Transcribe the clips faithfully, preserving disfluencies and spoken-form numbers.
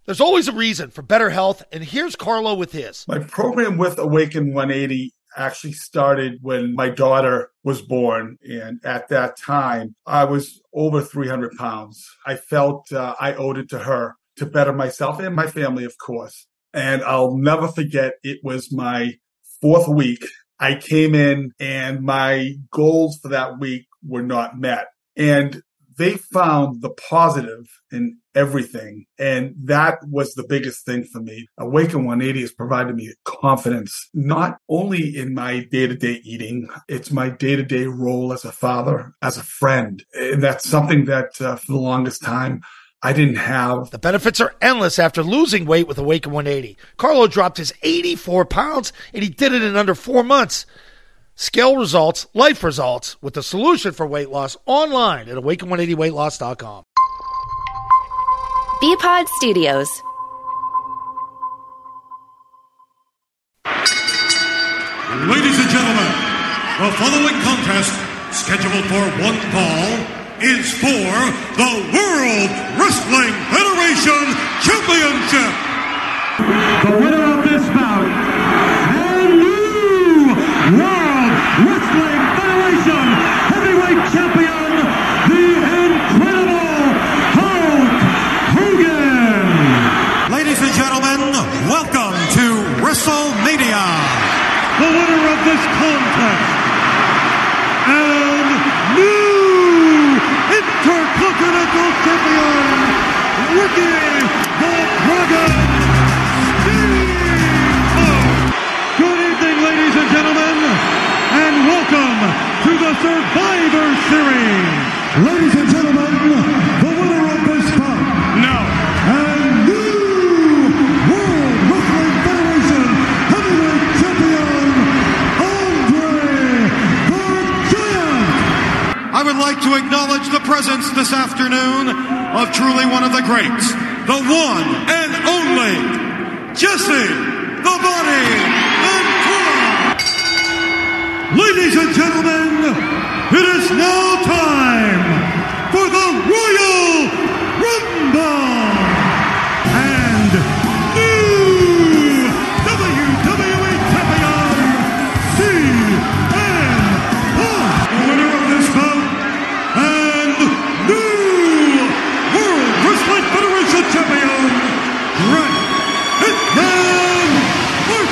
There's always a reason for better health, and here's Carlo with his. My program with Awaken one eighty actually started when my daughter was born, and at that time, I was over three hundred pounds. I felt uh, I owed it to her to better myself and my family, of course. And I'll never forget, it was my fourth week. I came in, and my goals for that week were not met. And they found the positive in everything. And that was the biggest thing for me. Awaken one eighty has provided me confidence, not only in my day-to-day eating, it's my day-to-day role as a father, as a friend. And that's something that uh, for the longest time, I didn't have. The benefits are endless after losing weight with Awaken one eighty. Carlo dropped his eighty-four pounds, and he did it in under four months. Scale results, life results, with the solution for weight loss online at awaken one eighty weight loss dot com. B-Pod Studios. Ladies and gentlemen, the following contest, scheduled for one fall, is for the World Wrestling Federation Championship. The winner of this bout, and new World Wrestling Federation Heavyweight Champion, the Incredible Hulk Hogan. Ladies and gentlemen, welcome to WrestleMania. The winner of this contest, and new Intercontinental Champion, Ricky the Dragon Steamboat. Good evening, ladies and gentlemen, and welcome to the Survivor Series. Ladies and gentlemen, the winner of this bout, No. and new World Wrestling Federation Heavyweight Champion, Andre the Giant. I would like to acknowledge the presence this afternoon of truly one of the greats, the one and only Jesse the Body Ventura. Ladies and gentlemen, it is now time for the Royal Rumble. And new W W E Champion, C M Punk. The winner of this bout and new World Wrestling Federation Champion, Bret Hitman Hart.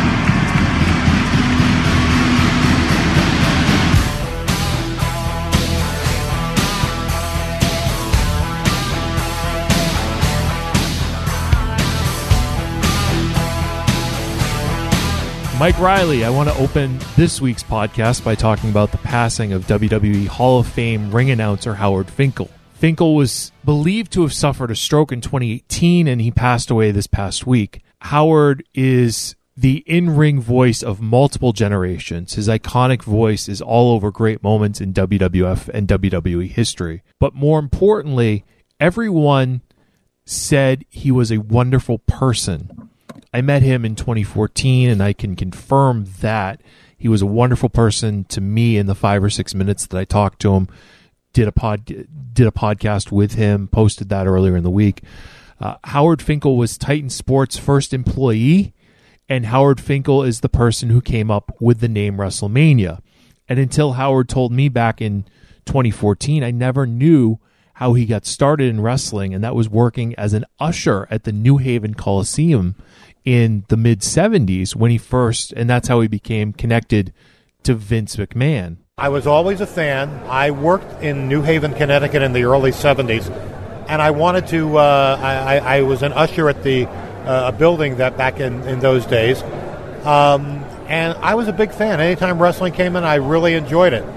Mike Riley, I want to open this week's podcast by talking about the passing of W W E Hall of Fame ring announcer Howard Finkel. Finkel was believed to have suffered a stroke in twenty eighteen, and he passed away this past week. Howard is the in-ring voice of multiple generations. His iconic voice is all over great moments in W W F and W W E history. But more importantly, everyone said he was a wonderful person. I met him in twenty fourteen, and I can confirm that. He was a wonderful person to me in the five or six minutes that I talked to him. Did a pod, did a podcast with him, posted that earlier in the week. Uh, Howard Finkel was Titan Sports' first employee, and Howard Finkel is the person who came up with the name WrestleMania. And until Howard told me back in twenty fourteen, I never knew how he got started in wrestling, and that was working as an usher at the New Haven Coliseum in the mid seventies when he first, and that's how he became connected to Vince McMahon. I was always a fan. I worked in New Haven, Connecticut in the early seventies, and I wanted to, uh, I, I was an usher at the uh, a building that back in, in those days, um, and I was a big fan. Anytime wrestling came in, I really enjoyed it.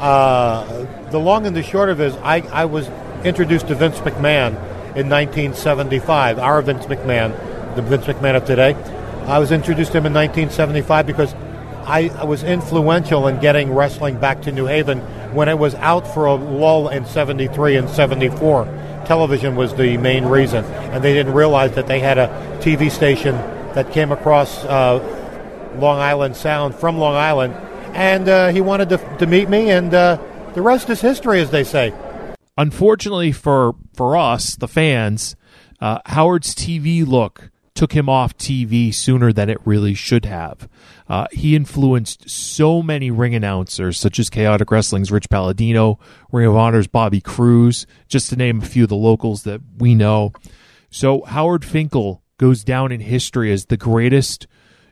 Uh, the long and the short of it is I, I was introduced to Vince McMahon in nineteen seventy-five, our Vince McMahon, the Vince McMahon of today. I was introduced to him in nineteen seventy-five because I, I was influential in getting wrestling back to New Haven when it was out for a lull in seventy-three and seventy-four. Television was the main reason, and they didn't realize that they had a T V station that came across uh, Long Island Sound from Long Island, and uh, he wanted to, to meet me, and uh, the rest is history, as they say. Unfortunately for, for us, the fans, Uh, Howard's T V look took him off T V sooner than it really should have. Uh, he influenced so many ring announcers, such as Chaotic Wrestling's Rich Palladino, Ring of Honor's Bobby Cruz, just to name a few of the locals that we know. So Howard Finkel goes down in history as the greatest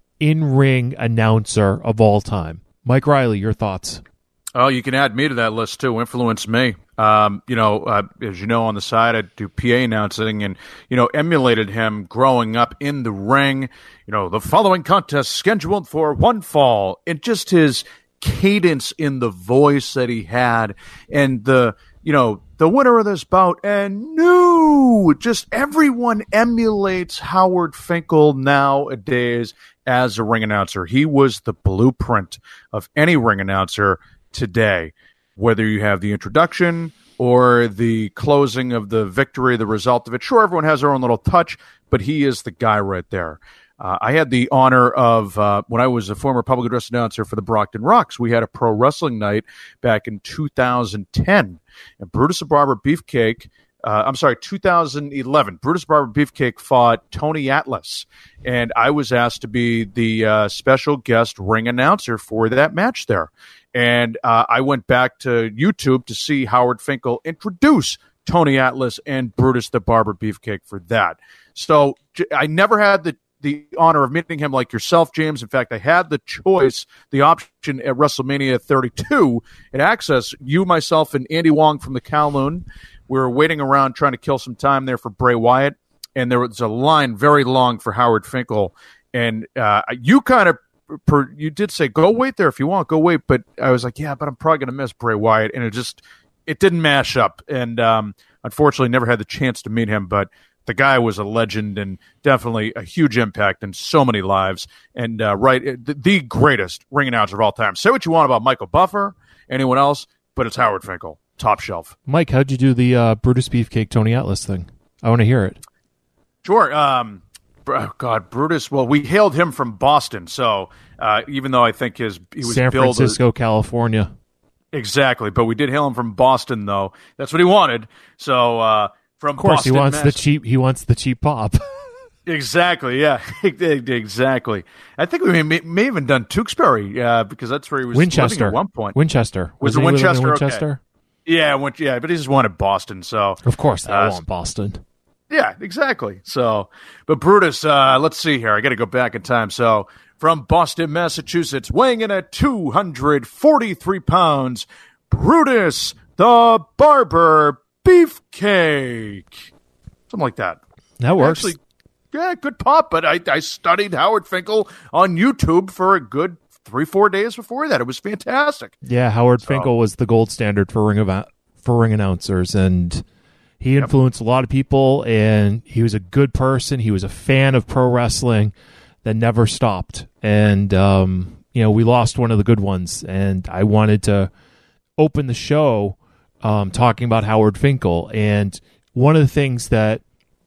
in-ring announcer of all time. Mike Riley, your thoughts? Oh, you can add me to that list, too. Influenced me. Um, you know, uh, as you know, on the side, I do P A announcing and, you know, emulated him growing up in the ring. You know, the following contest scheduled for one fall. And just his cadence in the voice that he had and the, you know, the winner of this bout and new. Just everyone emulates Howard Finkel nowadays as a ring announcer. He was the blueprint of any ring announcer today, whether you have the introduction or the closing of the victory, the result of it. Sure, everyone has their own little touch, but he is the guy right there. Uh, I had the honor of, uh, when I was a former public address announcer for the Brockton Rocks, we had a pro wrestling night back in two thousand ten. And Brutus the Barber Beefcake, uh, I'm sorry, two thousand eleven, Brutus the Barber Beefcake fought Tony Atlas. And I was asked to be the uh, special guest ring announcer for that match there. And uh, I went back to YouTube to see Howard Finkel introduce Tony Atlas and Brutus the Barber Beefcake for that. So I never had the the honor of meeting him like yourself, James. In fact, I had the choice, the option at WrestleMania thirty-two at Access. You, myself, and Andy Wong from the Kowloon. We were waiting around trying to kill some time there for Bray Wyatt, and there was a line very long for Howard Finkel. And uh, you kind of, per, you did say, go wait there if you want, go wait. But I was like, yeah, but I'm probably going to miss Bray Wyatt. And it just, it didn't mash up. And um, unfortunately, never had the chance to meet him, but the guy was a legend and definitely a huge impact in so many lives. And uh, right, the, the greatest ring announcer of all time. Say what you want about Michael Buffer, anyone else, but it's Howard Finkel, top shelf. Mike, how'd you do the uh, Brutus Beefcake Tony Atlas thing? I want to hear it. Sure. Um, oh God, Brutus. Well, we hailed him from Boston, so uh, even though I think his he was San billed Francisco, as, California. Exactly, but we did hail him from Boston, though. That's what he wanted. So. Uh, From of course, Boston, he wants Mass- the cheap. He wants the cheap pop. Exactly. Yeah. Exactly. I think we may, may have even done Tewksbury uh, because that's where he was Winchester living at one point. Winchester was, was it Winchester? Winchester. Okay. Yeah. Win- yeah. But he just wanted Boston. So of course, they uh, want Boston. Yeah. Exactly. So, but Brutus. Uh, let's see here. I got to go back in time. So from Boston, Massachusetts, weighing in at two hundred forty-three pounds, Brutus the Barber Beefcake. Something like that. That works. Actually, yeah, good pop, but I, I studied Howard Finkel on YouTube for a good three, four days before that. It was fantastic. Yeah, Howard so. Finkel was the gold standard for ring, of, for ring announcers, and he influenced yep. a lot of people, and he was a good person. He was a fan of pro wrestling that never stopped. And, um, you know, we lost one of the good ones, and I wanted to open the show Um, talking about Howard Finkel. And one of the things that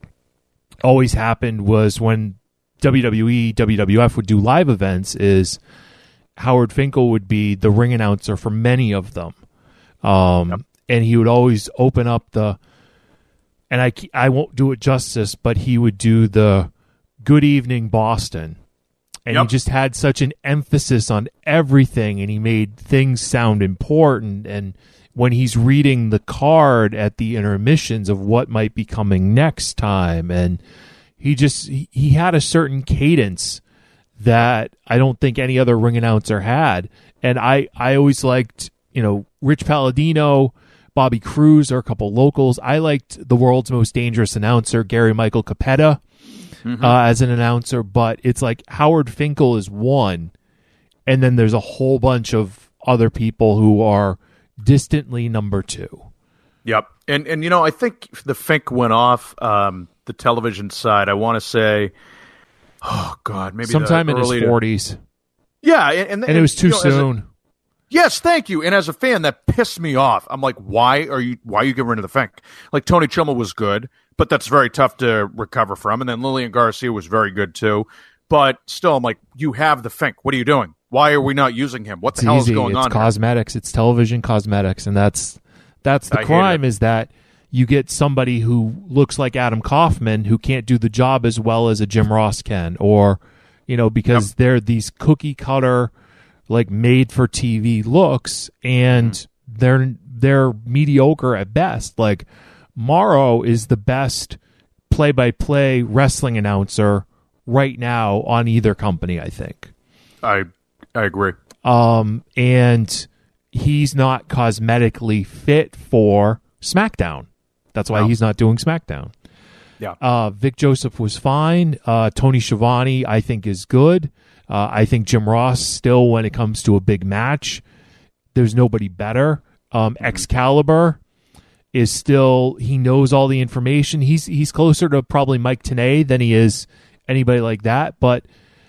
always happened was when W W E, W W F would do live events is Howard Finkel would be the ring announcer for many of them. Um, yep. And he would always open up the, and I, I won't do it justice, but he would do the Good Evening Boston. And yep. he just had such an emphasis on everything, and he made things sound important. And when he's reading the card at the intermissions of what might be coming next time, and he just he, he had a certain cadence that I don't think any other ring announcer had. And I, I always liked, you know, Rich Palladino, Bobby Cruz are a couple locals. I liked the world's most dangerous announcer, Gary Michael Capetta, mm-hmm. uh, as an announcer. But it's like Howard Finkel is one, and then there's a whole bunch of other people who are distantly number two. Yep. And, and you know, I think the Fink went off um, the television side, I want to say, oh, God, maybe sometime in his to, forties. Yeah. And, and, and it was too you know, soon. A, yes, thank you. And as a fan, that pissed me off. I'm like, why are you why are you getting rid of the Fink? Like, Tony Chimmel was good, but that's very tough to recover from. And then Lillian Garcia was very good, too. But still, I'm like, you have the Fink. What are you doing? Why are we not using him? What it's the hell easy. is going it's on? It's cosmetics. Here? It's television cosmetics. And that's that's the I crime is that you get somebody who looks like Adam Kaufman who can't do the job as well as a Jim Ross can, or, you know, because yep. they're these cookie cutter, like made for T V looks, and mm-hmm. they're they're mediocre at best. Like Morrow is the best play-by-play wrestling announcer right now on either company, I think. I I agree. Um, and he's not cosmetically fit for SmackDown. That's why no. he's not doing SmackDown. Yeah. Uh, Vic Joseph was fine. Uh, Tony Schiavone, I think, is good. Uh, I think Jim Ross, still, when it comes to a big match, there's nobody better. Um, mm-hmm. Excalibur is still, he knows all the information. He's he's closer to probably Mike Tenay than he is anybody like that. But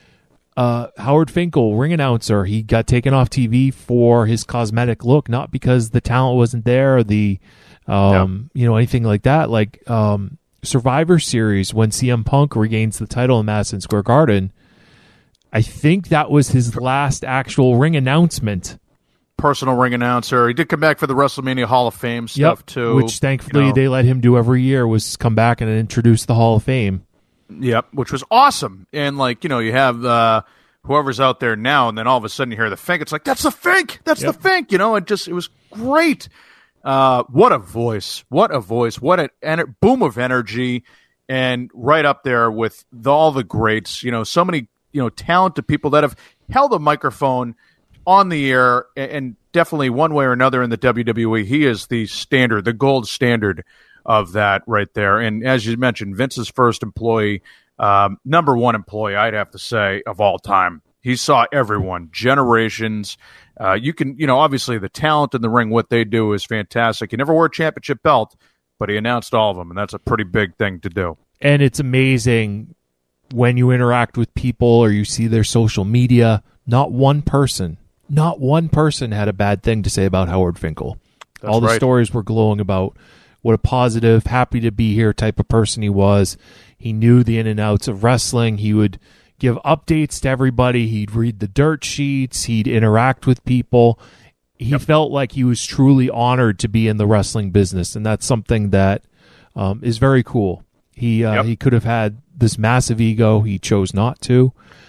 uh, Howard Finkel, ring announcer, he got taken off T V for his cosmetic look, not because the talent wasn't there or the, um, yeah. you know, anything like that. Like um, Survivor Series, when C M Punk regains the title in Madison Square Garden, I think that was his last actual ring announcement. Personal ring announcer. He did come back for the WrestleMania Hall of Fame stuff, yep, too. Which, thankfully, you know. they let him do every year, was come back and introduce the Hall of Fame. Yep, which was awesome. And, like, you know, you have uh, whoever's out there now, and then all of a sudden you hear the Fink. It's like, that's the Fink! That's yep. the Fink! You know, it just, it was great. Uh, what a voice. What a voice. What a en- boom of energy. And right up there with the, all the greats. You know, so many, you know, talented people that have held a microphone on the air, and definitely one way or another in the W W E, he is the standard, the gold standard of that right there. And as you mentioned, Vince's first employee, um, number one employee, I'd have to say, of all time. He saw everyone, generations. Uh, you can, you know, obviously the talent in the ring, what they do is fantastic. He never wore a championship belt, but he announced all of them, and that's a pretty big thing to do. And it's amazing when you interact with people or you see their social media, not one person Not one person had a bad thing to say about Howard Finkel. That's All the right. stories were glowing about what a positive, happy to be here type of person he was. He knew the in and outs of wrestling. He would give updates to everybody. He'd read the dirt sheets. He'd interact with people. He yep. felt like he was truly honored to be in the wrestling business, and that's something that um, is very cool. He uh, yep. he could have had this massive ego. He chose not to,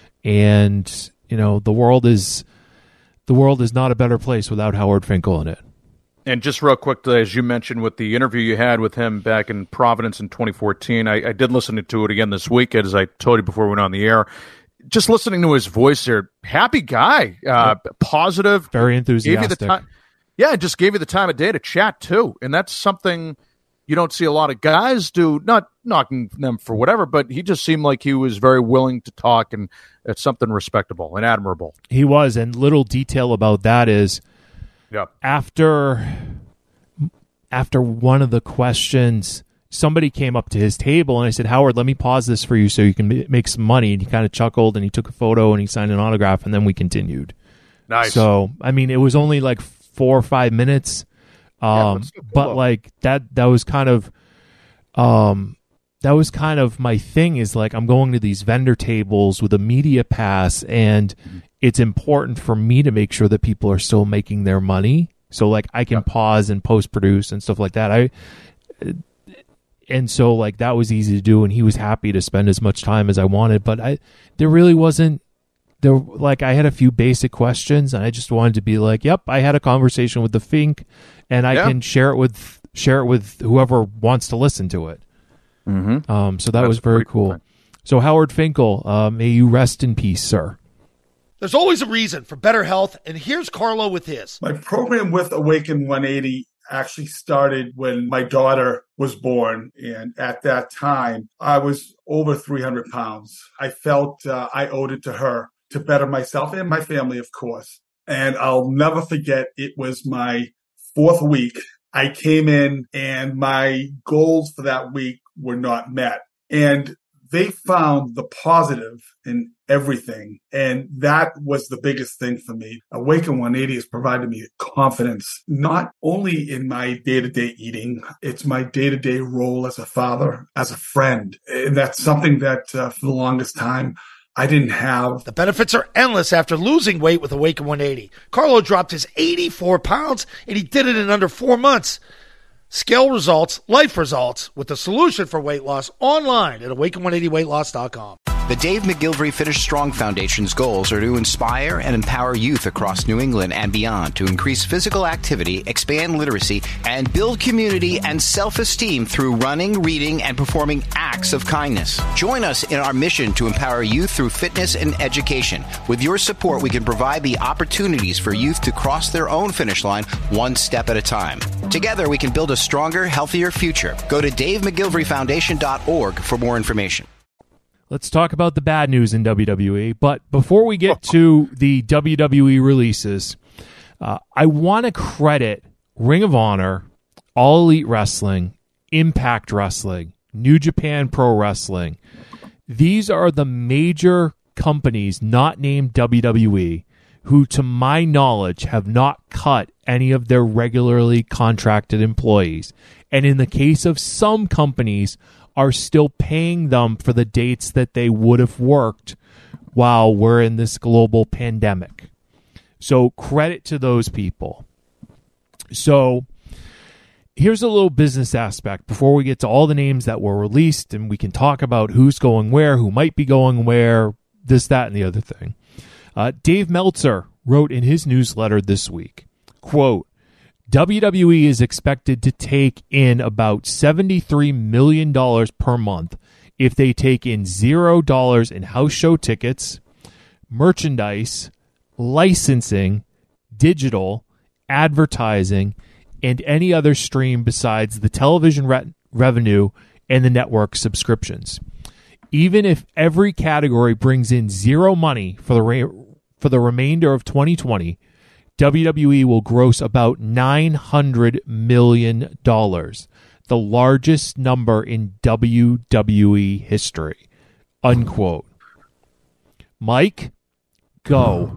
and you know the world is. The world is not a better place without Howard Finkel in it. And just real quickly, as you mentioned with the interview you had with him back in Providence in twenty fourteen, I, I did listen to it again this week, as I told you before we went on the air. Just listening to his voice there, happy guy, uh, yep. positive. Very enthusiastic. Gave you the time, yeah, just gave you the time of day to chat, too. And that's something you don't see a lot of guys do, not knocking them for whatever, but he just seemed like he was very willing to talk, and it's something respectable and admirable. He was, and little detail about that is yep. after after one of the questions, somebody came up to his table, and I said, Howard, let me pause this for you so you can make some money. And he kind of chuckled, and he took a photo, and he signed an autograph, and then we continued. Nice. So, I mean, it was only like four or five minutes. Um, yeah, cool. But like that, that was kind of, um, that was kind of my thing is like, I'm going to these vendor tables with a media pass, and mm-hmm. it's important for me to make sure that people are still making their money. So like I can yeah. pause and post produce and stuff like that. I, and so like that was easy to do, and he was happy to spend as much time as I wanted, but I, there really wasn't, there, like I had a few basic questions, and I just wanted to be like, yep, I had a conversation with the Fink, and I yeah. can share it with share it with whoever wants to listen to it. Mm-hmm. Um, so that That's was very cool. cool. So Howard Finkel, uh, may you rest in peace, sir. There's always a reason for better health, and here's Carlo with his. My program with Awaken one eighty actually started when my daughter was born, and at that time, I was over three hundred pounds. I felt uh, I owed it to her to better myself and my family, of course. And I'll never forget, it was my fourth week. I came in, and my goals for that week were not met. And they found the positive in everything. And that was the biggest thing for me. Awaken one eighty has provided me confidence, not only in my day-to-day eating, it's my day-to-day role as a father, as a friend. And that's something that uh, for the longest time, I didn't have. The benefits are endless after losing weight with Awaken one eighty. Carlo dropped his eighty-four pounds, and he did it in under four months. Scale results, life results, with the solution for weight loss online at awaken one eighty weight loss dot com. The Dave McGilvery Finish Strong Foundation's goals are to inspire and empower youth across New England and beyond to increase physical activity, expand literacy, and build community and self-esteem through running, reading, and performing acts of kindness. Join us in our mission to empower youth through fitness and education. With your support, we can provide the opportunities for youth to cross their own finish line one step at a time. Together, we can build a stronger, healthier future. Go to dave mcgilvery foundation dot org for more information. Let's talk about the bad news in W W E. But before we get to the W W E releases, uh, I want to credit Ring of Honor, All Elite Wrestling, Impact Wrestling, New Japan Pro Wrestling. These are the major companies not named W W E who, to my knowledge, have not cut any of their regularly contracted employees. And in the case of some companies, are still paying them for the dates that they would have worked while we're in this global pandemic. So credit to those people. So here's a little business aspect before we get to all the names that were released, and we can talk about who's going where, who might be going where, this, that, and the other thing. Uh, Dave Meltzer wrote in his newsletter this week, quote, W W E is expected to take in about seventy-three million dollars per month if they take in zero dollars in house show tickets, merchandise, licensing, digital, advertising, and any other stream besides the television re- revenue and the network subscriptions. Even if every category brings in zero money for the re- for the remainder of twenty twenty, W W E will gross about nine hundred million dollars, the largest number in W W E history. Unquote. Mike, go.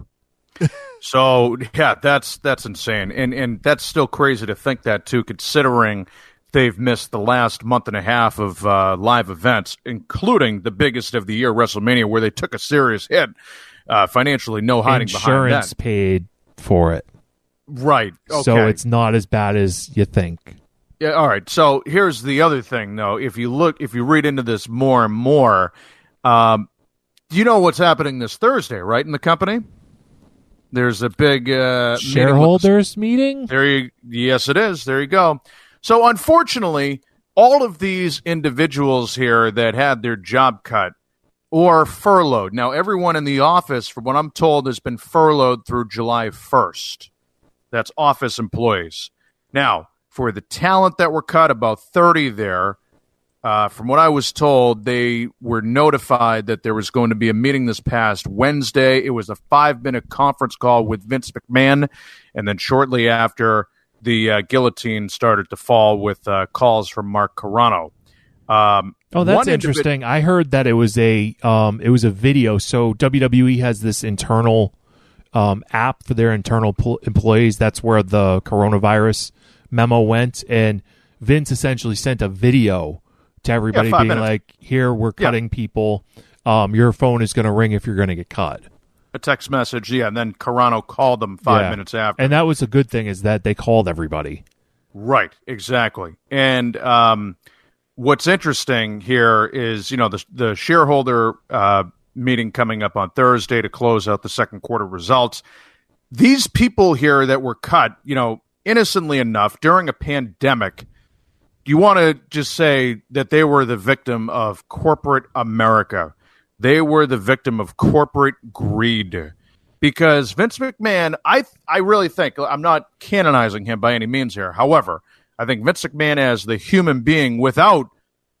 So, yeah, that's that's insane. And and that's still crazy to think that, too, considering they've missed the last month and a half of uh, live events, including the biggest of the year, WrestleMania, where they took a serious hit uh, financially, no hiding Insurance behind that. Insurance paid for it. Right. Okay. So it's not as bad as you think. Yeah. All right. So here's the other thing, though. If you look, if you read into this more and more, um, you know what's happening this Thursday, right? In the company, there's a big uh, shareholders meeting. meeting? There you, yes, it is. There you go. So unfortunately, all of these individuals here that had their job cut or furloughed. Now, everyone in the office, from what I'm told, has been furloughed through July first. That's office employees. Now, for the talent that were cut, about thirty there, uh, from what I was told, they were notified that there was going to be a meeting this past Wednesday. It was a five-minute conference call with Vince McMahon, and then shortly after, the uh, guillotine started to fall with uh, calls from Mark Carrano. Um, oh, that's individ- interesting. I heard that it was a um, it was a video. So W W E has this internal um, app for their internal pl- employees. That's where the coronavirus memo went, and Vince essentially sent a video to everybody yeah, being minutes. like, "Here, we're cutting yeah. people. Um, your phone is going to ring if you're going to get cut." A text message, yeah, and then Carrano called them five yeah. minutes after. And that was a good thing, is that they called everybody. Right, exactly. And um, what's interesting here is, you know, the, the shareholder uh, meeting coming up on Thursday to close out the second quarter results. These people here that were cut, you know, innocently enough, during a pandemic, you want to just say that they were the victim of corporate America. They were the victim of corporate greed, because Vince McMahon, I I really think, I'm not canonizing him by any means here. However, I think Vince McMahon as the human being without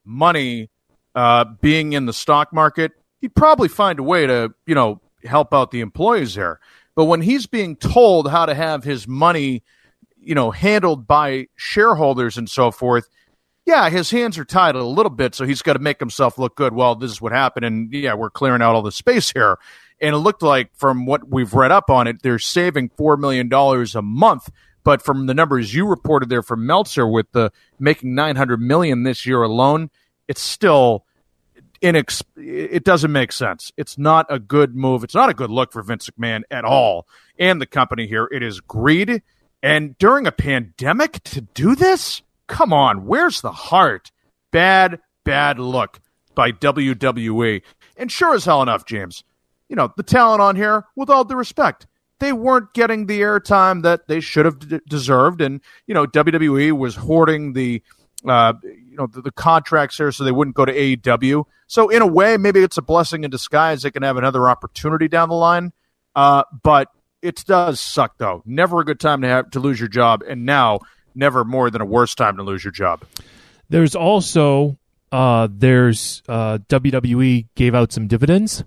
money uh, being in the stock market, he'd probably find a way to, you know, help out the employees there. But when he's being told how to have his money, you know, handled by shareholders and so forth, yeah, his hands are tied a little bit, so he's got to make himself look good. Well, this is what happened, and yeah, we're clearing out all the space here. And it looked like, from what we've read up on it, they're saving four million dollars a month. But from the numbers you reported there from Meltzer, with the making nine hundred million dollars this year alone, it's still inex- it doesn't make sense. It's not a good move. It's not a good look for Vince McMahon at all. And the company here, it is greed. And during a pandemic to do this? come on, where's the heart? Bad, bad look by W W E. And sure as hell enough, James, you know, the talent on here, with all due respect, they weren't getting the airtime that they should have d- deserved. And, you know, W W E was hoarding the, uh, you know, the, the contracts here so they wouldn't go to A E W. So in a way, maybe it's a blessing in disguise. They can have another opportunity down the line. Uh, but it does suck, though. Never a good time to have to lose your job. And now, never more than a worse time to lose your job. There's also, uh, there's uh, W W E gave out some dividends.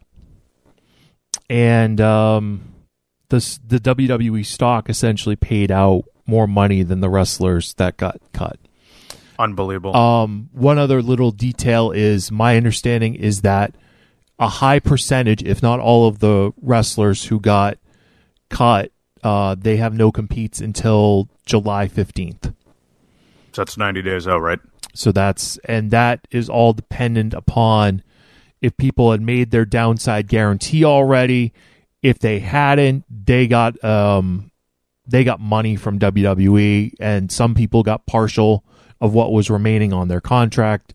And, um... The, the W W E stock essentially paid out more money than the wrestlers that got cut. Unbelievable. Um, one other little detail is my understanding is that a high percentage, if not all of the wrestlers who got cut, uh, they have no competes until July fifteenth. So that's ninety days out, right? So that's, and that is all dependent upon if people had made their downside guarantee already. If they hadn't, they got um, they got money from W W E, and some people got partial of what was remaining on their contract.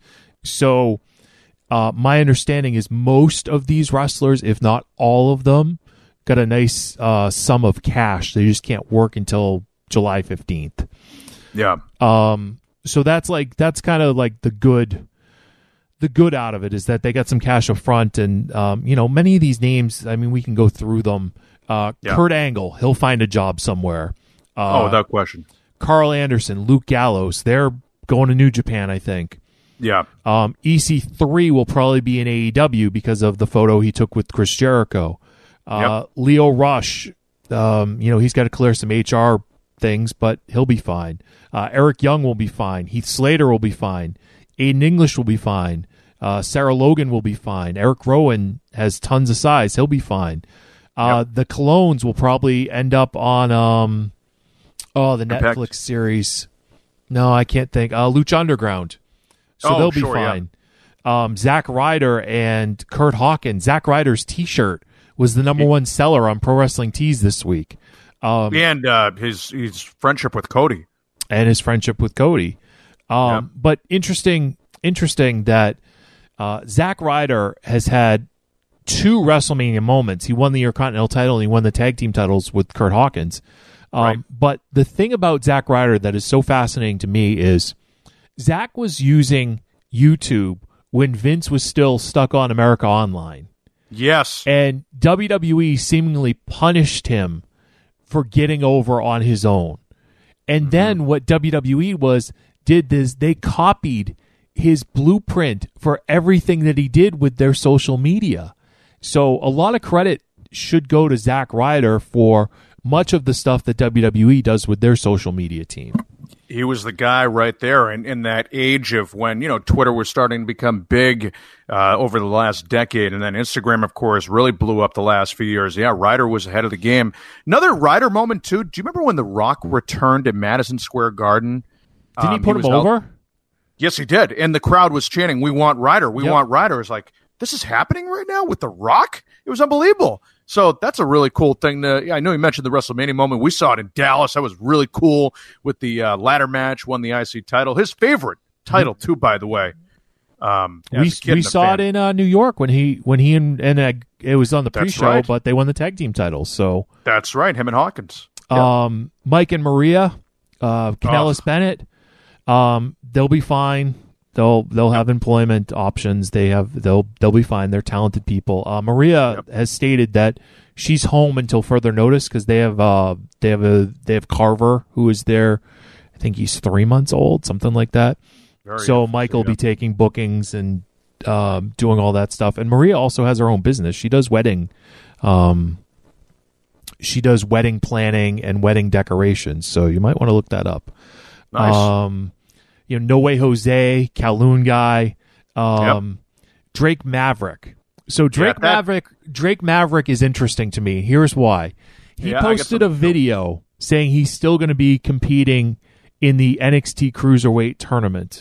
So uh, my understanding is most of these wrestlers, if not all of them, got a nice uh, sum of cash. They just can't work until July fifteenth. Yeah. Um. So that's like that's kind of like the good. The good out of it is that they got some cash up front, and um, you know, many of these names, I mean, we can go through them. Uh, yeah. Kurt Angle, he'll find a job somewhere. Uh, oh, without question. Carl Anderson, Luke Gallows, they're going to New Japan, I think. Yeah. Um, E C three will probably be in A E W because of the photo he took with Chris Jericho. Uh, yep. Leo Rush, um, you know, he's got to clear some H R things, but he'll be fine. Uh, Eric Young will be fine. Heath Slater will be fine. Aiden English will be fine. Uh, Sarah Logan will be fine. Eric Rowan has tons of size. He'll be fine. Uh, yep. The Colognes will probably end up on um, oh the Impact. Netflix series. No, I can't think. Uh, Lucha Underground. So oh, they'll be sure, fine. Yeah. Um, Zack Ryder and Kurt Hawkins. Zack Ryder's T-shirt was the number one seller on Pro Wrestling Tees this week. Um, and uh, his his friendship with Cody. And his friendship with Cody. Um, yep. But interesting, interesting that uh, Zack Ryder has had two WrestleMania moments. He won the Intercontinental title and he won the tag team titles with Kurt Hawkins. Um, right. But the thing about Zack Ryder that is so fascinating to me is Zack was using YouTube when Vince was still stuck on America Online. Yes. And W W E seemingly punished him for getting over on his own. And mm-hmm. then what W W E was did this, they copied his blueprint for everything that he did with their social media. So a lot of credit should go to Zack Ryder for much of the stuff that W W E does with their social media team. He was the guy right there in, in that age of when, you know, Twitter was starting to become big uh, over the last decade. And then Instagram, of course, really blew up the last few years. Yeah, Ryder was ahead of the game. Another Ryder moment, too. Do you remember when The Rock returned to Madison Square Garden? Didn't um, he put he him over? Out- yes, he did. And the crowd was chanting, "We want Ryder. We yep. want Ryder." It's like, this is happening right now with The Rock? It was unbelievable. So that's a really cool thing. To, yeah, I know you mentioned the WrestleMania moment. We saw it in Dallas. That was really cool with the uh, ladder match, won the I C title. His favorite title, too, by the way. Um, we we saw fan. it in uh, New York when he when he and, and uh, it was on the pre-show, right. but they won the tag team titles. So that's right, him and Hawkins. Um, yeah. Mike and Maria, uh, Kanellis oh. Bennett, um, they'll be fine. They'll they'll have employment options. They have they'll they'll be fine. They're talented people. Uh, Maria yep. has stated that she's home until further notice because they have uh they have a they have Carver who is there. I think he's three months old, something like that. Very so Mike will yeah. be taking bookings and um, doing all that stuff. And Maria also has her own business. She does wedding, um, she does wedding planning and wedding decorations. So you might want to look that up. Nice. Um, You know, No Way Jose, Kowloon guy, um, yep. Drake Maverick. So Drake yeah, Maverick, Drake Maverick is interesting to me. Here's why. He yeah, posted a video saying he's still going to be competing in the N X T Cruiserweight tournament.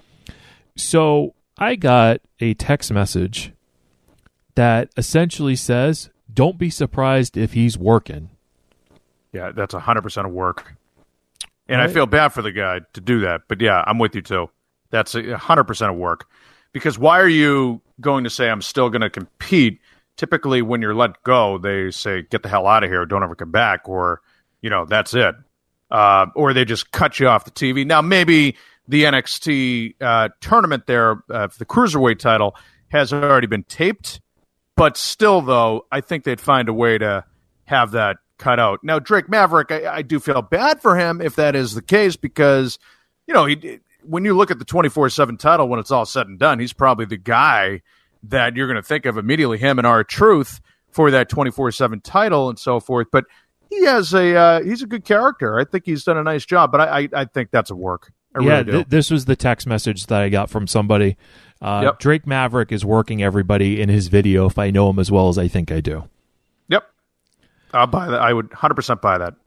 So I got a text message that essentially says, "Don't be surprised if he's working." Yeah, that's one hundred percent of work. And right. I feel bad for the guy to do that. But, yeah, I'm with you, too. That's one hundred percent of work. Because why are you going to say I'm still going to compete? Typically, when you're let go, they say, get the hell out of here, don't ever come back, or, you know, that's it. Uh, or they just cut you off the T V. Now, maybe the N X T uh, tournament there, uh, for the Cruiserweight title, has already been taped. But still, though, I think they'd find a way to have that cut out. Now, Drake Maverick, I, I do feel bad for him if that is the case because, you know, he, when you look at the twenty-four seven title, when it's all said and done, he's probably the guy that you're going to think of immediately, him and R-Truth, for that twenty-four seven title and so forth. But he has a uh, he's a good character. I think he's done a nice job, but I, I, I think that's a work. I yeah, really do. Th- this was the text message that I got from somebody. Uh, Yep. Drake Maverick is working everybody in his video if I know him as well as I think I do. Yep. I'll buy that. I would one hundred percent buy that.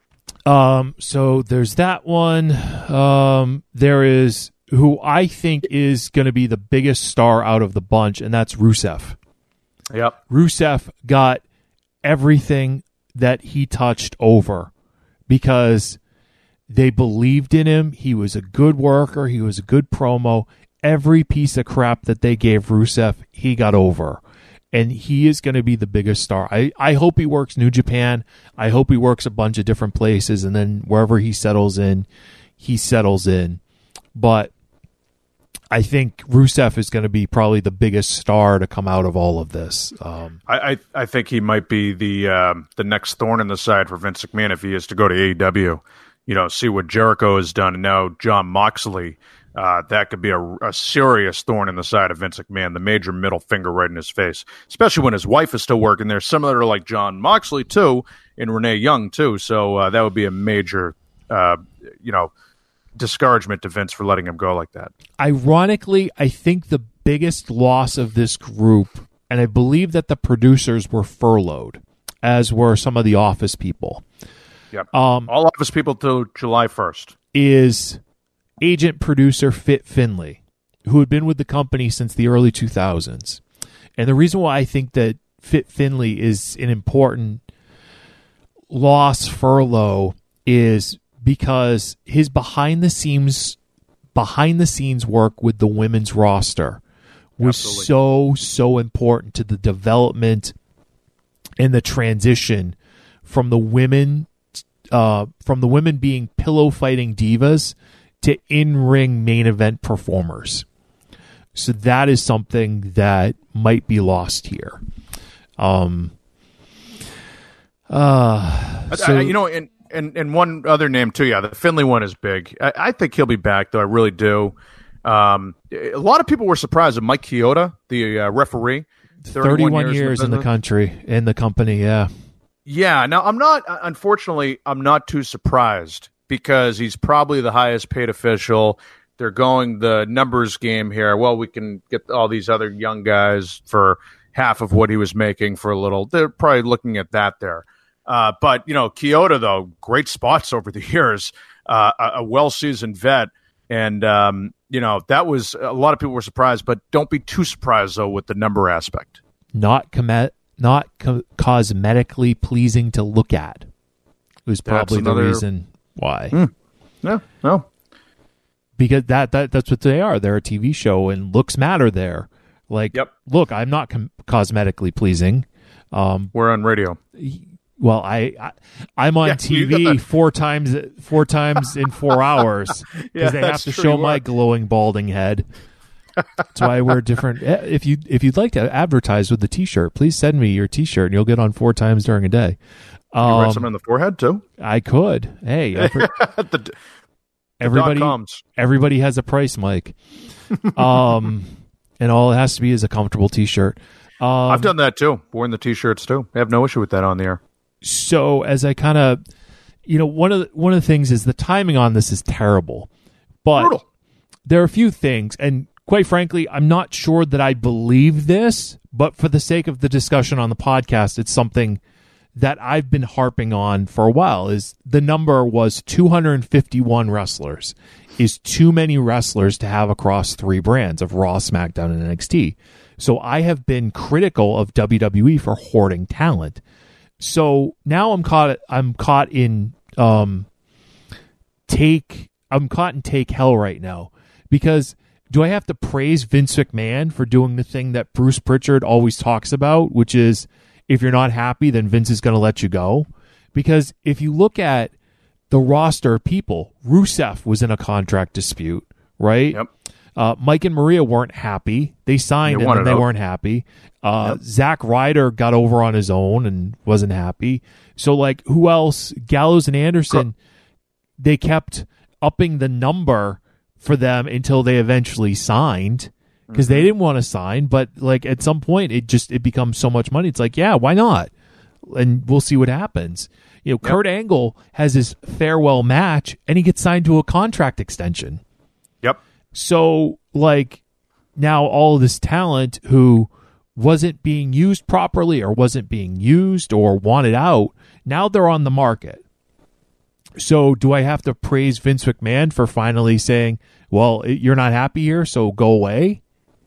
Um, so there's that one. Um, there is who I think is going to be the biggest star out of the bunch, and that's Rusev. Yep. Rusev got everything that he touched over because they believed in him. He was a good worker. He was a good promo. Every piece of crap that they gave Rusev, he got over. And he is going to be the biggest star. I, I hope he works New Japan. I hope he works a bunch of different places. And then wherever he settles in, he settles in. But I think Rusev is going to be probably the biggest star to come out of all of this. Um, I, I I think he might be the um, the next thorn in the side for Vince McMahon if he is to go to A E W. You know, see what Jericho has done, and now Jon Moxley. Uh, that could be a, a serious thorn in the side of Vince McMahon, the major middle finger right in his face, especially when his wife is still working there, similar to like Jon Moxley, too, and Renee Young, too. So uh, that would be a major, uh, you know, discouragement to Vince for letting him go like that. Ironically, I think the biggest loss of this group, and I believe that the producers were furloughed, as were some of the office people. Yep. Um, All office people till July first. Is agent producer Fit Finlay, who had been with the company since the early two thousands. And the reason why I think that Fit Finlay is an important loss furlough is because his behind the scenes behind the scenes work with the women's roster was Absolutely. so so important to the development and the transition from the women uh, from the women being pillow fighting divas to in-ring main event performers. So that is something that might be lost here. Um, uh, so, I, you know, and, and and one other name too. Yeah, the Finlay one is big. I, I think he'll be back, though. I really do. Um, a lot of people were surprised that Mike Chioda, the uh, referee, thirty-one years, years in, the in the country, in the company. Yeah, yeah. Now I'm not. Unfortunately, I'm not too surprised because he's probably the highest paid official. They're going the numbers game here. Well, we can get all these other young guys for half of what he was making for a little. They're probably looking at that there. Uh, but, you know, Chioda, though, great spots over the years, uh, a, a well-seasoned vet. And, um, you know, that was a lot of people were surprised, but don't be too surprised, though, with the number aspect. Not com- not co- cosmetically pleasing to look at was probably another... the reason why. Mm. No, no. Because that, that that's what they are. They're a T V show, and looks matter there. Like, yep. Look, I'm not com- cosmetically pleasing. Um, We're on radio. Well, I, I I'm on yeah, T V four times four times in four hours because yeah, they have to true, show my glowing balding head. That's why I wear different. If you if you'd like to advertise with the T-shirt, please send me your T-shirt, and you'll get on four times during a day. Um, you wear something on the forehead too. I could. Hey, every, the, everybody everybody has a price, Mike. Um, and all it has to be is a comfortable T-shirt. Um, I've done that too. Worn the T-shirts too. I have no issue with that on the air. So as I kind of, you know, one of the, one of the things is the timing on this is terrible, but Brutal. There are a few things, and quite frankly, I'm not sure that I believe this, but for the sake of the discussion on the podcast, it's something that I've been harping on for a while. Is the number was two hundred fifty-one wrestlers is too many wrestlers to have across three brands of Raw, SmackDown, and N X T. So I have been critical of W W E for hoarding talent. So now I'm caught. I'm caught in um, take I'm caught in take hell right now, because do I have to praise Vince McMahon for doing the thing that Bruce Pritchard always talks about, which is if you're not happy, then Vince is going to let you go? Because if you look at the roster of people, Rusev was in a contract dispute, right? Yep. Uh, Mike and Maria weren't happy. They signed They and then they out. weren't happy. Uh, Yep. Zack Ryder got over on his own and wasn't happy. So, like, who else? Gallows and Anderson, they kept upping the number for them until they eventually signed, because they didn't want to sign. But, like, at some point, it just it becomes so much money. It's like, yeah, why not? And we'll see what happens. You know, Yep. Kurt Angle has his farewell match, and he gets signed to a contract extension. Yep. So, like, now all of this talent who wasn't being used properly or wasn't being used or wanted out, now they're on the market. So do I have to praise Vince McMahon for finally saying, well, you're not happy here, so go away?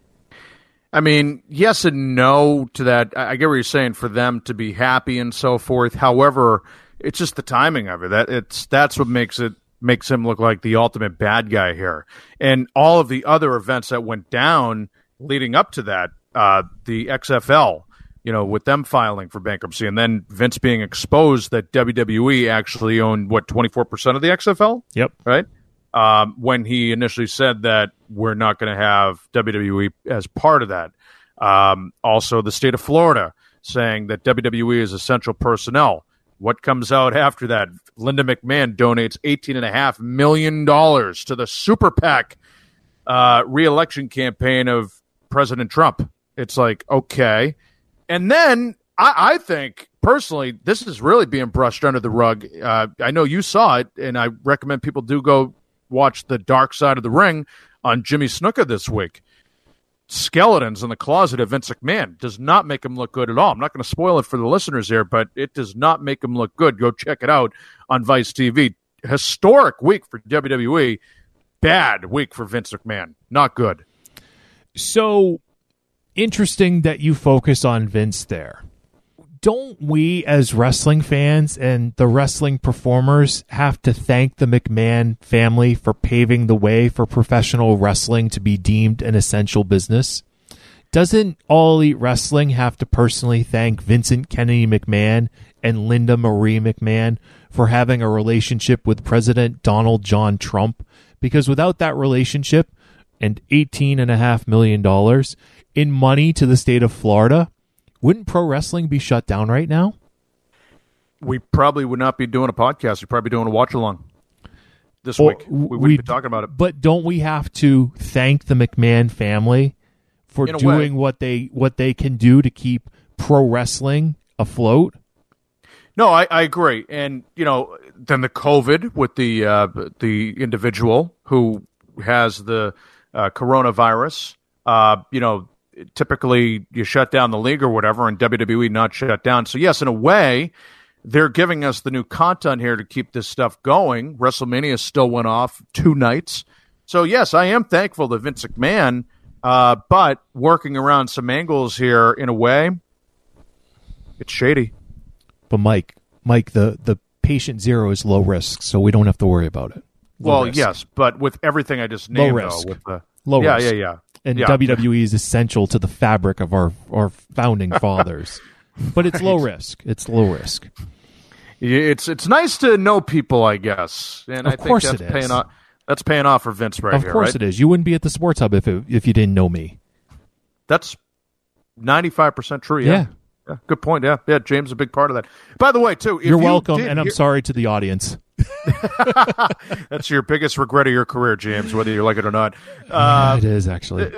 I mean, yes and no to that. I I get what you're saying, for them to be happy and so forth. However, it's just the timing of it. That it's that's what makes it makes him look like the ultimate bad guy here. And all of the other events that went down leading up to that, uh, the X F L, you know, with them filing for bankruptcy, and then Vince being exposed that W W E actually owned, what, twenty-four percent of the X F L? Yep. Right? Um, when he initially said that we're not going to have W W E as part of that. Um, also, the state of Florida saying that W W E is essential personnel. What comes out after that? Linda McMahon donates eighteen point five million dollars to the Super PAC uh, re-election campaign of President Trump. It's like, okay. And then I, I think, personally, this is really being brushed under the rug. Uh, I know you saw it, and I recommend people do go watch The Dark Side of the Ring on Jimmy Snuka this week. Skeletons in the closet of Vince McMahon does not make him look good at all. I'm not going to spoil it for the listeners here, but it does not make him look good. Go check it out on Vice T V. Historic week for W W E. Bad week for Vince McMahon. Not good. So interesting that you focus on Vince there. Don't we, as wrestling fans and the wrestling performers, have to thank the McMahon family for paving the way for professional wrestling to be deemed an essential business? Doesn't All Elite Wrestling have to personally thank Vincent Kennedy McMahon and Linda Marie McMahon for having a relationship with President Donald John Trump? Because without that relationship and eighteen point five million dollars in money to the state of Florida, wouldn't pro wrestling be shut down right now? We probably would not be doing a podcast. We'd probably be doing a watch-along this Or week. We wouldn't we- be talking about it. But don't we have to thank the McMahon family for In a doing way. what they what they can do to keep pro wrestling afloat? No, I, I agree. And, you know, then the COVID with the uh, the individual who has the uh, coronavirus, uh, you know, typically you shut down the league or whatever, and W W E not shut down. So, yes, in a way, they're giving us the new content here to keep this stuff going. WrestleMania still went off two nights. So, yes, I am thankful to Vince McMahon, uh, but working around some angles here in a way, it's shady. But Mike, Mike, the, the patient zero is low risk, so we don't have to worry about it. Low Well, risk. yes, but with everything I just Low named, risk. though, with the Low yeah, risk. yeah, yeah, And yeah. W W E is essential to the fabric of our, our founding fathers. But it's low risk. It's low risk. It's it's nice to know people, I guess, and Of I think course that's it is. paying off. That's paying off for Vince right of here, course right? it is. You wouldn't be at the Sports Hub if it, if you didn't know me. That's ninety-five percent true. Yeah. Yeah. Yeah, good point. Yeah, yeah. James is a big part of that. By the way, too, if You're you welcome, did and I'm hear- sorry to the audience. That's your biggest regret of your career, James, whether you like it or not. Uh, it is, actually.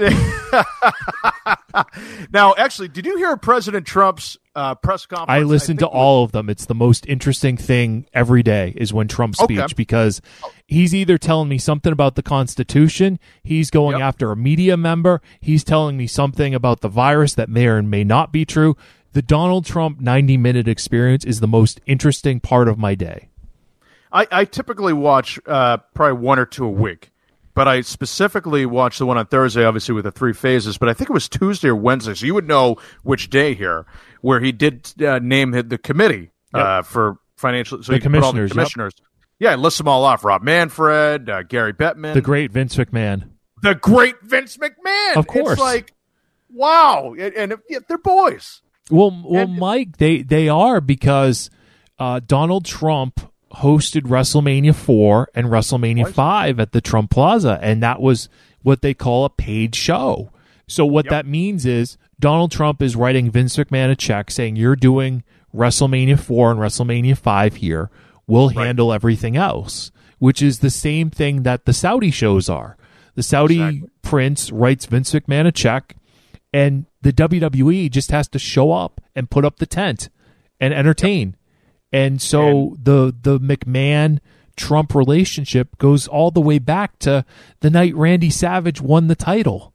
now, actually, did you hear President Trump's uh, press conference? I listen think to it was- all of them. It's the most interesting thing every day is when Trump speech, Okay. because he's either telling me something about the Constitution, he's going Yep. after a media member, he's telling me something about the virus that may or may not be true. The Donald Trump ninety-minute experience is the most interesting part of my day. I, I typically watch uh, probably one or two a week, but I specifically watched the one on Thursday, obviously with the three phases, but I think it was Tuesday or Wednesday, so you would know which day here, where he did uh, name the committee uh, for financial, so The he put all the commissioners, yep. commissioners. Yeah, list them all off. Rob Manfred, uh, Gary Bettman. The great Vince McMahon. The great Vince McMahon. Of course. It's like, wow. And, and yeah, they're boys. Well, well, And- Mike, they, they are because uh, Donald Trump hosted WrestleMania four and WrestleMania five at the Trump Plaza, and that was what they call a paid show. So what Yep. that means is Donald Trump is writing Vince McMahon a check saying, you're doing WrestleMania four and WrestleMania five here. We'll Right. handle everything else, which is the same thing that the Saudi shows are. The Saudi Exactly. prince writes Vince McMahon a check, and the W W E just has to show up and put up the tent and entertain. And so the the McMahon Trump relationship goes all the way back to the night Randy Savage won the title.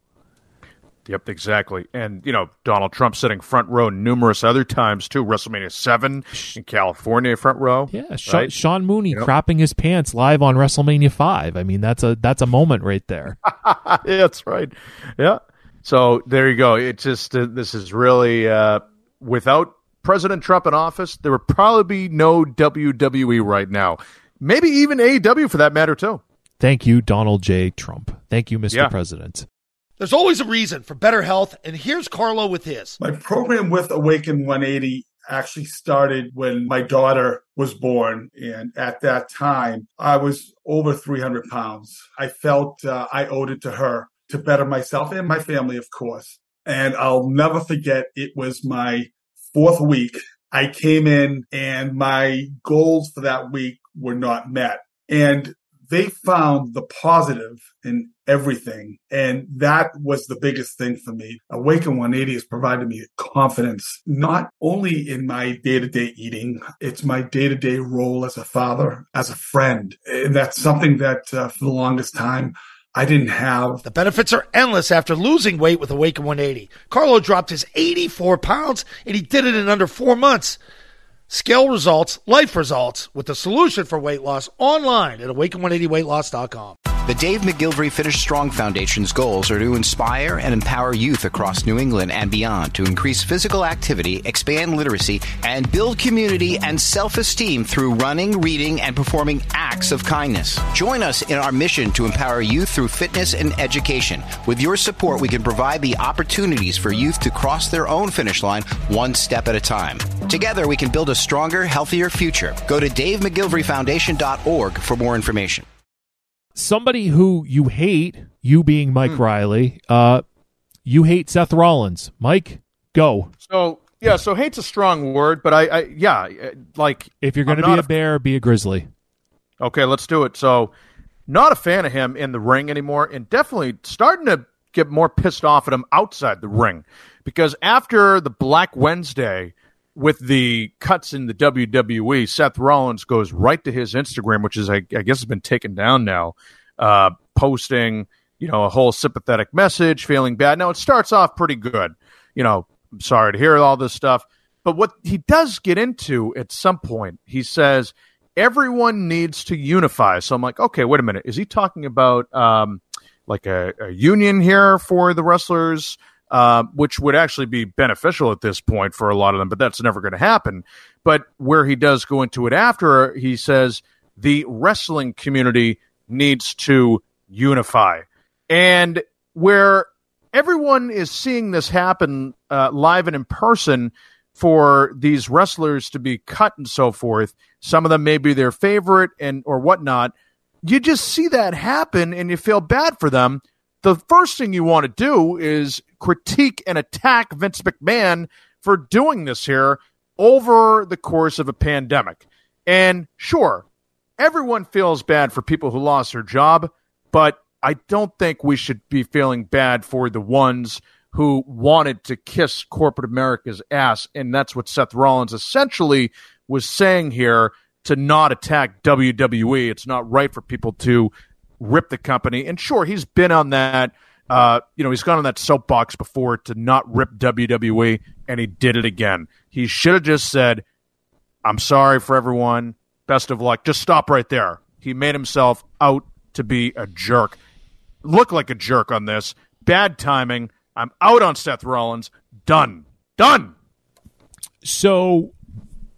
Yep, exactly. And, you know, Donald Trump sitting front row numerous other times, too. WrestleMania seven in California, front row. Yeah, Sha- right? Sean Mooney You know? crapping his pants live on WrestleMania five. I mean, that's a that's a moment right there. Yeah, that's right. Yeah. So there you go. It just, uh, this is really, uh, without President Trump in office, there would probably be no W W E right now. Maybe even A E W for that matter, too. Thank you, Donald J. Trump. Thank you, Mister Yeah. President. There's always a reason for better health, and here's Carlo with his. My program with Awaken one eighty actually started when my daughter was born. And at that time, I was over three hundred pounds. I felt uh, I owed it to her to better myself and my family, of course. And I'll never forget, it was my fourth week. I came in and my goals for that week were not met. And they found the positive in everything. And that was the biggest thing for me. Awaken one eighty has provided me confidence, not only in my day-to-day eating, it's my day-to-day role as a father, as a friend. And that's something that uh, for the longest time, I didn't have. The benefits are endless after losing weight with Awaken one eighty. Carlo dropped his eighty-four pounds, and he did it in under four months. Scale results, life results, with the solution for weight loss online at awaken one eighty weight loss dot com. The Dave McGilvery Finish Strong Foundation's goals are to inspire and empower youth across New England and beyond to increase physical activity, expand literacy, and build community and self-esteem through running, reading, and performing acts of kindness. Join us in our mission to empower youth through fitness and education. With your support, we can provide the opportunities for youth to cross their own finish line one step at a time. Together, we can build a stronger, healthier future. Go to dave mcgilvery foundation dot org for more information. Somebody who you hate, you being Mike Hmm. Riley, uh, you hate Seth Rollins. Mike, go. So, yeah, so hate's a strong word, but I, I yeah, like. If you're going to I'm be not a bear, be a grizzly. Okay, let's do it. So, not a fan of him in the ring anymore, and definitely starting to get more pissed off at him outside the ring. Because after the Black Wednesday with the cuts in the W W E, Seth Rollins goes right to his Instagram, which is, I, I guess, has been taken down now, uh, posting, you know, a whole sympathetic message, feeling bad. Now, it starts off pretty good. You know, I'm sorry to hear all this stuff. But what he does get into at some point, he says, everyone needs to unify. So I'm like, okay, wait a minute. Is he talking about um, like a, a union here for the wrestlers, uh, which would actually be beneficial at this point for a lot of them, but that's never going to happen. But where he does go into it after, he says the wrestling community needs to unify. And where everyone is seeing this happen uh, live and in person, for these wrestlers to be cut and so forth, some of them may be their favorite and or whatnot, you just see that happen and you feel bad for them. The first thing you want to do is critique and attack Vince McMahon for doing this here over the course of a pandemic. And sure, everyone feels bad for people who lost their job, but I don't think we should be feeling bad for the ones who wanted to kiss corporate America's ass, and that's what Seth Rollins essentially was saying here, to not attack W W E. It's not right for people to rip the company. And sure, he's been on that, uh, you know, he's gone on that soapbox before to not rip W W E, and he did it again. He should have just said, I'm sorry for everyone, best of luck. Just stop right there. He made himself out to be a jerk. Look like a jerk on this. Bad timing. I'm out on Seth Rollins. Done. Done. So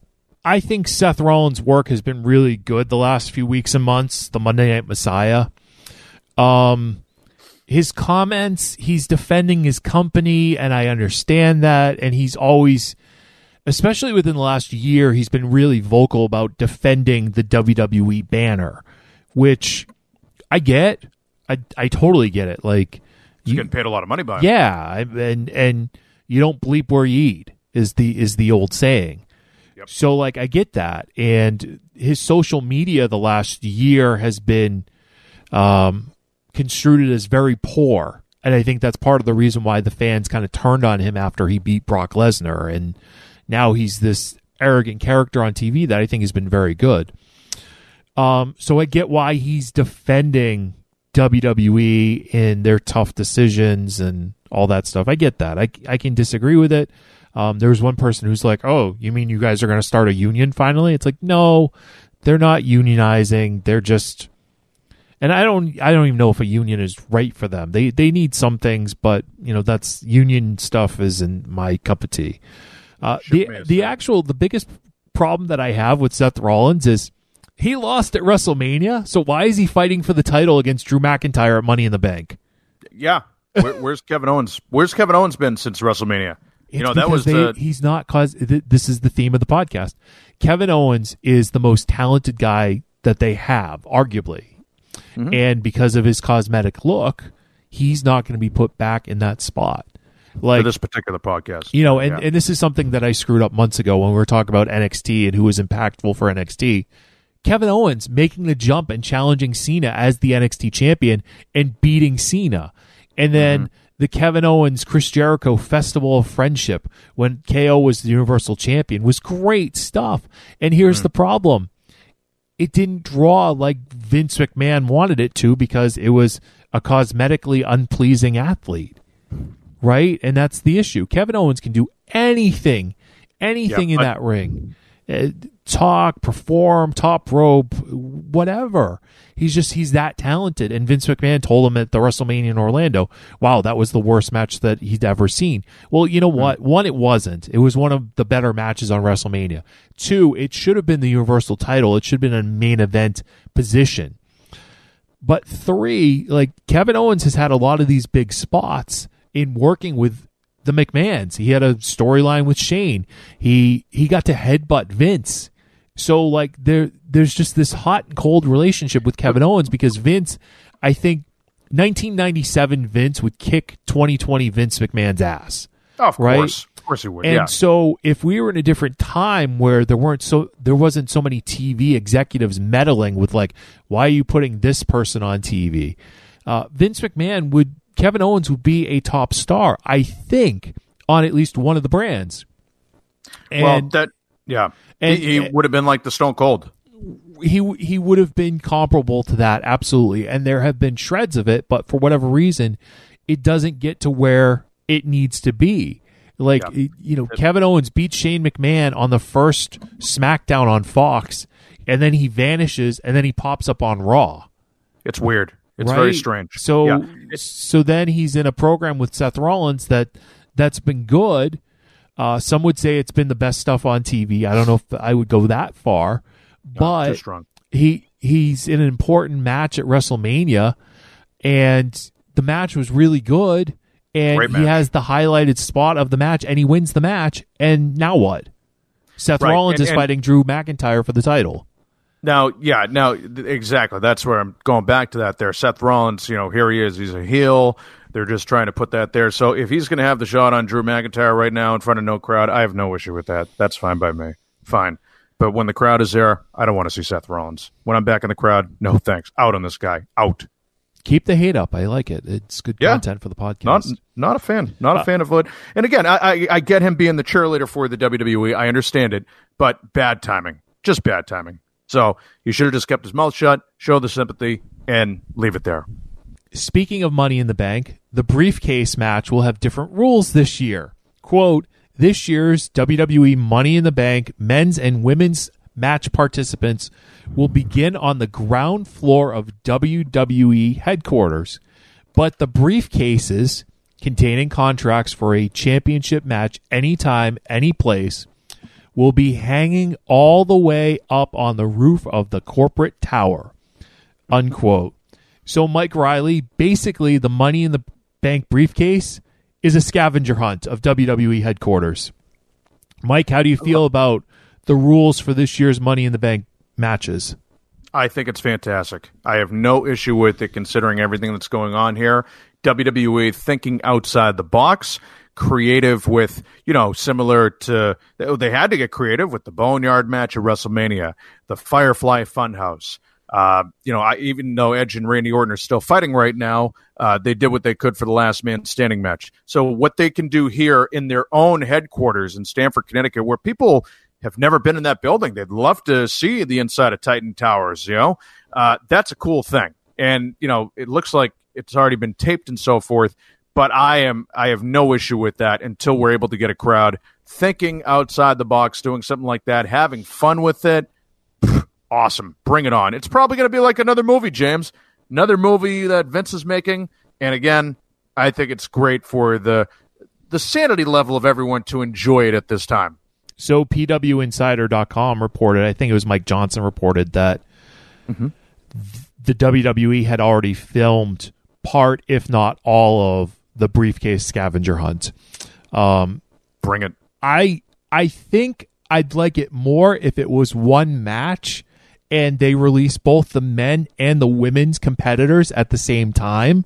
I think Seth Rollins' work has been really good the last few weeks and months, the Monday Night Messiah. Um, his comments, he's defending his company, and I understand that, and he's always, especially within the last year, he's been really vocal about defending the W W E banner, which I get. I I totally get it. Like, he's you, getting paid a lot of money by it. Yeah, and and you don't bleep where you eat is the is the old saying. Yep. So, like, I get that. And his social media the last year has been um, construed as very poor. And I think that's part of the reason why the fans kind of turned on him after he beat Brock Lesnar. And now he's this arrogant character on T V that I think has been very good. Um, so I get why he's defending W W E in their tough decisions and all that stuff. I get that. I, I can disagree with it. Um, there was one person who's like, oh, you mean you guys are going to start a union finally? It's like, no, they're not unionizing. They're just, and I don't, I don't even know if a union is right for them. They, they need some things, but you know, that's union stuff isn't my cup of tea. Uh, the, the actual, the biggest problem that I have with Seth Rollins is he lost at WrestleMania. So why is he fighting for the title against Drew McIntyre at Money in the Bank? Yeah. Where, where's Kevin Owens? Where's Kevin Owens been since WrestleMania? It's you know, that was they, the... he's not cause th- this is the theme of the podcast. Kevin Owens is the most talented guy that they have, arguably. Mm-hmm. And because of his cosmetic look, he's not going to be put back in that spot. Like for this particular podcast. You know, and, yeah. and this is something that I screwed up months ago when we were talking about N X T and who was impactful for N X T. Kevin Owens making the jump and challenging Cena as the N X T champion and beating Cena. And then mm-hmm. the Kevin Owens, Chris Jericho Festival of Friendship when K O was the Universal Champion was great stuff. And here's mm-hmm. the problem. It didn't draw like Vince McMahon wanted it to because it was a cosmetically unpleasing athlete. Right? And that's the issue. Kevin Owens can do anything, anything yeah, in I- that ring. Uh, talk, perform, top rope, whatever. He's just, he's that talented. And Vince McMahon told him at the WrestleMania in Orlando, wow, that was the worst match that he'd ever seen. Well, you know what? Mm-hmm. One, it wasn't. It was one of the better matches on WrestleMania. Two, it should have been the Universal title. It should have been a main event position. But three, like Kevin Owens has had a lot of these big spots in working with the McMahons. He had a storyline with Shane. He he got to headbutt Vince. So like there there's just this hot and cold relationship with Kevin Owens because Vince, I think nineteen ninety-seven Vince would kick twenty twenty Vince McMahon's ass. Oh, of right? course. Of course he would. And yeah. so if we were in a different time where there weren't so there wasn't so many T V executives meddling with like, why are you putting this person on T V? Uh, Vince McMahon would Kevin Owens would be a top star, I think, on at least one of the brands. And, well, that yeah, and, he, he would have been like the Stone Cold. He he would have been comparable to that, absolutely. And there have been shreds of it, but for whatever reason, it doesn't get to where it needs to be. Like yeah. you know, Kevin Owens beat Shane McMahon on the first SmackDown on Fox, and then he vanishes, and then he pops up on Raw. It's weird. It's right? very strange. So, yeah. so then he's in a program with Seth Rollins that that's been good. Uh, some would say it's been the best stuff on T V. I don't know if I would go that far, no, but too strong. he he's in an important match at WrestleMania, and the match was really good. And Great he match. has the highlighted spot of the match, and he wins the match. And now what? Seth right. Rollins and, is and, fighting Drew McIntyre for the title. Now, yeah, now, exactly. That's where I'm going back to that there. Seth Rollins, you know, here he is. He's a heel. They're just trying to put that there. So if he's going to have the shot on Drew McIntyre right now in front of no crowd, I have no issue with that. That's fine by me. Fine. But when the crowd is there, I don't want to see Seth Rollins. When I'm back in the crowd, no thanks. Out on this guy. Out. Keep the hate up. I like it. It's good yeah. content for the podcast. Not, not a fan. Not uh, a fan of it. And again, I, I, I get him being the cheerleader for the W W E. I understand it. But bad timing. Just bad timing. So he should have just kept his mouth shut, show the sympathy, and leave it there. Speaking of Money in the Bank, the briefcase match will have different rules this year. Quote, this year's W W E Money in the Bank men's and women's match participants will begin on the ground floor of W W E headquarters, but the briefcases containing contracts for a championship match anytime, any place will be hanging all the way up on the roof of the corporate tower, unquote. So Mike Riley, basically the Money in the Bank briefcase is a scavenger hunt of W W E headquarters. Mike, how do you feel about the rules for this year's Money in the Bank matches? I think it's fantastic. I have no issue with it considering everything that's going on here. W W E thinking outside the box, creative with, you know, similar to, they had to get creative with the Boneyard match at WrestleMania, the Firefly Funhouse. Uh, you know, I, even though Edge and Randy Orton are still fighting right now, uh, they did what they could for the last man standing match. So what they can do here in their own headquarters in Stamford, Connecticut, where people have never been in that building, they'd love to see the inside of Titan Towers, you know, uh, that's a cool thing. And, you know, it looks like it's already been taped and so forth, but I am, I have no issue with that until we're able to get a crowd thinking outside the box, doing something like that, having fun with it. Awesome. Bring it on. It's probably going to be like another movie, James. Another movie that Vince is making. And again, I think it's great for the the sanity level of everyone to enjoy it at this time. So P W Insider dot com reported, I think it was Mike Johnson reported, that mm-hmm. the W W E had already filmed part, if not all, of the briefcase scavenger hunt. Um, Bring it. I I think I'd like it more if it was one match and they release both the men and the women's competitors at the same time,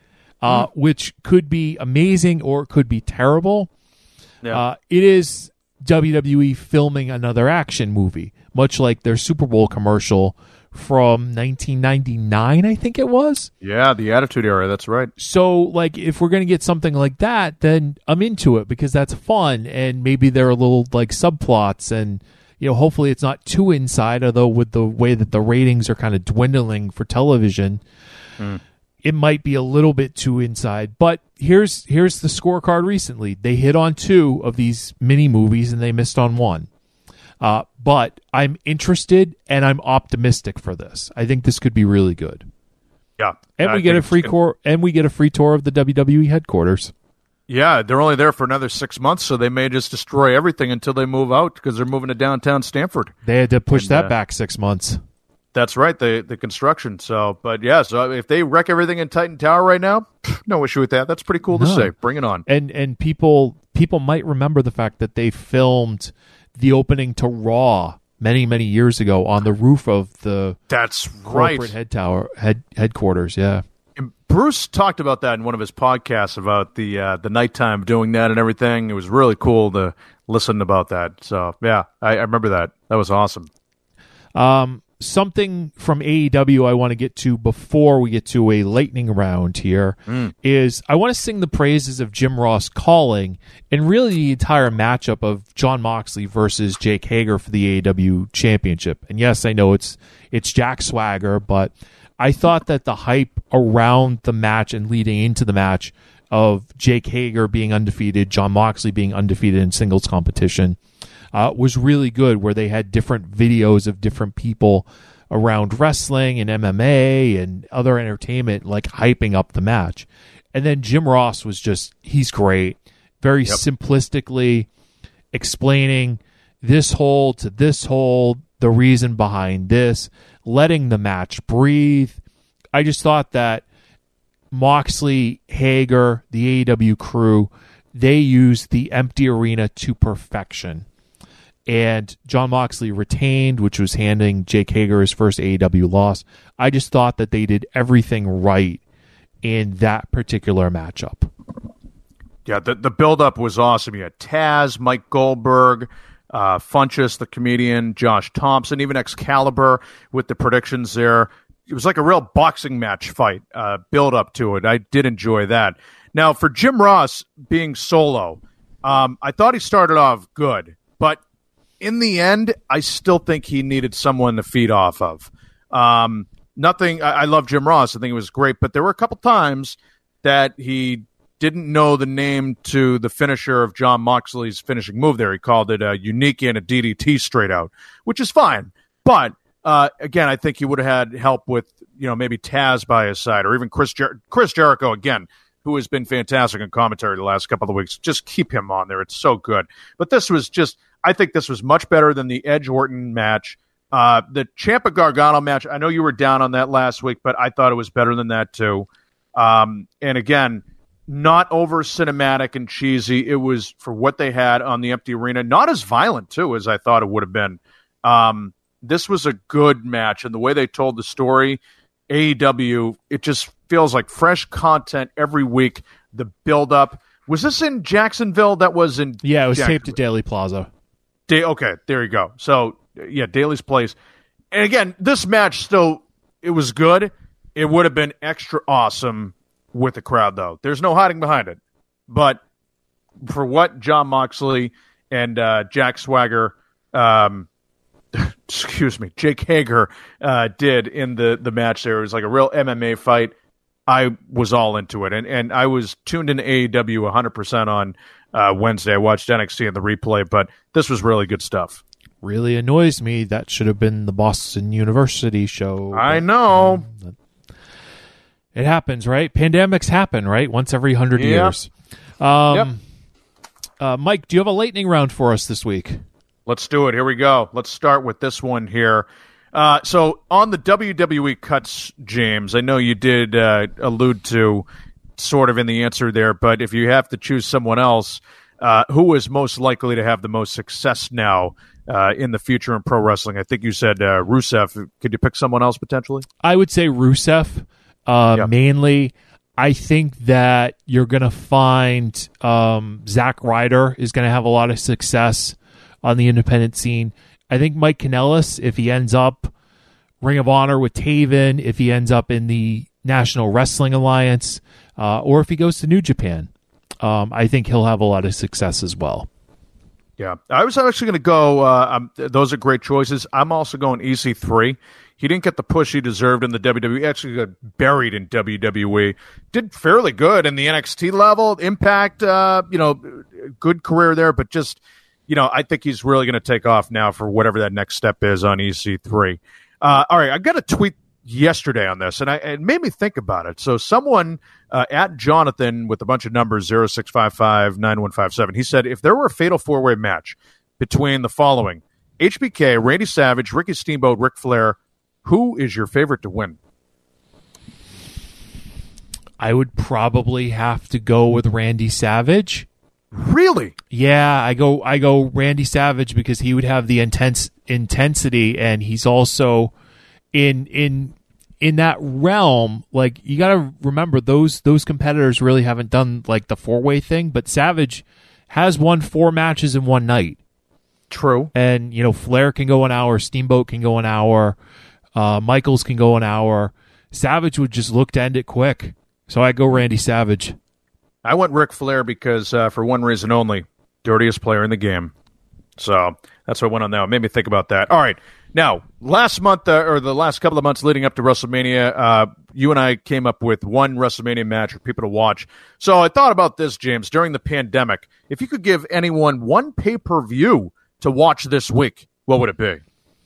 uh, mm. which could be amazing or it could be terrible. Yeah. Uh, it is W W E filming another action movie, much like their Super Bowl commercial from nineteen ninety-nine, I think it was. Yeah, the Attitude Era, that's right. So, like, if we're going to get something like that, then I'm into it because that's fun, and maybe there are little, like, subplots, and, you know, hopefully it's not too inside, although with the way that the ratings are kind of dwindling for television, mm. it might be a little bit too inside. But here's here's the scorecard recently. They hit on two of these mini movies, and they missed on one. Uh, but I'm interested and I'm optimistic for this. I think this could be really good. Yeah, and I we get a free core, and we get a free tour of the W W E headquarters. Yeah, they're only there for another six months, so they may just destroy everything until they move out because they're moving to downtown Stamford. They had to push and, that uh, back six months. That's right, the the construction. So, but yeah, so if they wreck everything in Titan Tower right now, no issue with that. That's pretty cool no. to say. Bring it on. And and people people might remember the fact that they filmed the opening to Raw many many years ago on the roof of the that's corporate right head tower head headquarters. Yeah. And Bruce talked about that in one of his podcasts about the uh, the nighttime doing that and everything. It was really cool to listen about that. So yeah, I, I remember that. That was awesome. Um, something from A E W I want to get to before we get to a lightning round here mm. is I want to sing the praises of Jim Ross calling and really the entire matchup of Jon Moxley versus Jake Hager for the A E W championship. And yes, I know it's it's Jack Swagger, but I thought that the hype around the match and leading into the match of Jake Hager being undefeated, Jon Moxley being undefeated in singles competition, uh, was really good, where they had different videos of different people around wrestling and M M A and other entertainment, like hyping up the match. And then Jim Ross was just, he's great. Very yep. simplistically explaining this hold to this hold, the reason behind this, letting the match breathe. I just thought that Moxley, Hager, the A E W crew, they used the empty arena to perfection. And Jon Moxley retained, which was handing Jake Hager his first A E W loss. I just thought that they did everything right in that particular matchup. Yeah, the, the build-up was awesome. You had Taz, Mike Goldberg, uh, Funchess, the comedian, Josh Thompson, even Excalibur with the predictions there. It was like a real boxing match fight, uh, build-up to it. I did enjoy that. Now, for Jim Ross being solo, um, I thought he started off good, but in the end, I still think he needed someone to feed off of. Um, nothing. I, I love Jim Ross. I think it was great, but there were a couple times that he didn't know the name to the finisher of Jon Moxley's finishing move there. He called it a unique and a D D T straight out, which is fine. But uh, again, I think he would have had help with, you know, maybe Taz by his side, or even Chris Jer- Chris Jericho again, who has been fantastic in commentary the last couple of weeks. Just keep him on there. It's so good. But this was just I think this was much better than the Edge-Orton match. Uh, the Ciampa Gargano match, I know you were down on that last week, but I thought it was better than that too. Um, and again, not over cinematic and cheesy. It was for what they had on the empty arena. Not as violent too as I thought it would have been. Um, this was a good match, and the way they told the story, A E W, it just feels like fresh content every week. The build-up. Was this in Jacksonville? That was in Yeah, it was taped at Daly Plaza. Da- okay, there you go. So, yeah, Daly's Place. And again, this match still, it was good. It would have been extra awesome with the crowd, though. There's no hiding behind it. But for what Jon Moxley and uh, Jack Swagger, um, excuse me, Jake Hager uh, did in the, the match there, it was like a real M M A fight. I was all into it. And, and I was tuned in A E W one hundred percent on uh, Wednesday. I watched N X T in the replay, but this was really good stuff. Really annoys me. That should have been the Boston University show. I know. Um, it happens, right? Pandemics happen, right? Once every hundred Yep. years. Um, Yep. uh, Mike, do you have a lightning round for us this week? Let's do it. Here we go. Let's start with this one here. Uh, so on the W W E cuts, James, I know you did uh, allude to sort of in the answer there, but if you have to choose someone else, uh, who is most likely to have the most success now uh, in the future in pro wrestling? I think you said uh, Rusev. Could you pick someone else potentially? I would say Rusev, uh, Yep. mainly. I think that you're going to find um, Zack Ryder is going to have a lot of success on the independent scene. I think Mike Kanellis, if he ends up Ring of Honor with Taven, if he ends up in the National Wrestling Alliance, uh, or if he goes to New Japan, um, I think he'll have a lot of success as well. Yeah, I was actually going to go. Uh, um, those are great choices. I'm also going E C three. He didn't get the push he deserved in the W W E. He actually got buried in W W E. Did fairly good in the N X T level. Impact, uh, you know, good career there, but just, you know, I think he's really going to take off now for whatever that next step is on E C three. Uh, all right, I got a tweet yesterday on this, and I, it made me think about it. So someone uh, at Jonathan with a bunch of numbers, zero six five five nine one five seven, he said, if there were a fatal four-way match between the following, H B K, Randy Savage, Ricky Steamboat, Ric Flair, who is your favorite to win? I would probably have to go with Randy Savage. Really? Yeah, I go I go Randy Savage because he would have the intense intensity, and he's also in in in that realm. Like, you got to remember, those those competitors really haven't done like the four-way thing, but Savage has won four matches in one night. True. And, you know, Flair can go an hour, Steamboat can go an hour, uh, Michaels can go an hour. Savage would just look to end it quick. So I go Randy Savage. I went Ric Flair because, uh, for one reason only, dirtiest player in the game. So that's what I went on now. It made me think about that. All right. Now, last month, uh, or the last couple of months leading up to WrestleMania, uh, you and I came up with one WrestleMania match for people to watch. So I thought about this, James, during the pandemic. If you could give anyone one pay-per-view to watch this week, what would it be?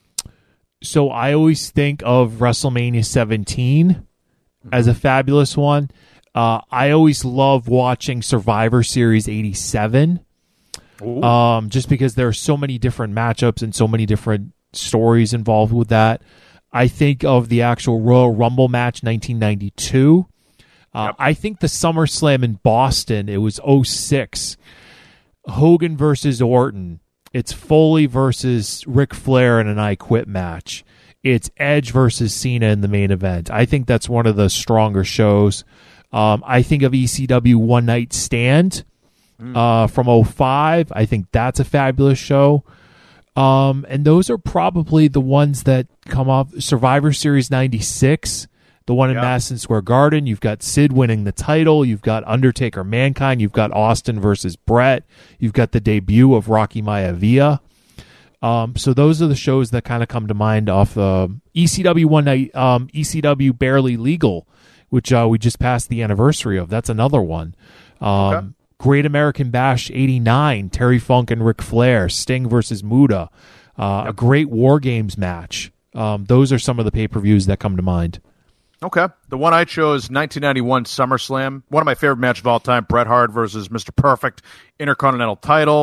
So I always think of WrestleMania seventeen as a fabulous one. Uh, I always love watching Survivor Series eighty-seven, um, just because there are so many different matchups and so many different stories involved with that. I think of the actual Royal Rumble match, nineteen ninety-two. Uh, Yep. I think the SummerSlam in Boston, it was oh six. Hogan versus Orton. It's Foley versus Ric Flair in an I Quit match. It's Edge versus Cena in the main event. I think that's one of the stronger shows. Um, I think of E C W One Night Stand uh, from oh five. I think that's a fabulous show. Um, and those are probably the ones that come off. Survivor Series ninety-six, the one in Yeah. Madison Square Garden. You've got Sid winning the title. You've got Undertaker Mankind. You've got Austin versus Brett. You've got the debut of Rocky Maivia. Um, so those are the shows that kind of come to mind off uh, E C W One Night, um, E C W Barely Legal, which uh, we just passed the anniversary of. That's another one. Um, Okay. Great American Bash eighty-nine, Terry Funk and Ric Flair, Sting versus Muta, uh, a great War Games match. Um, those are some of the pay-per-views that come to mind. Okay. The one I chose, nineteen ninety-one SummerSlam. One of my favorite matches of all time, Bret Hart versus Mister Perfect, Intercontinental title.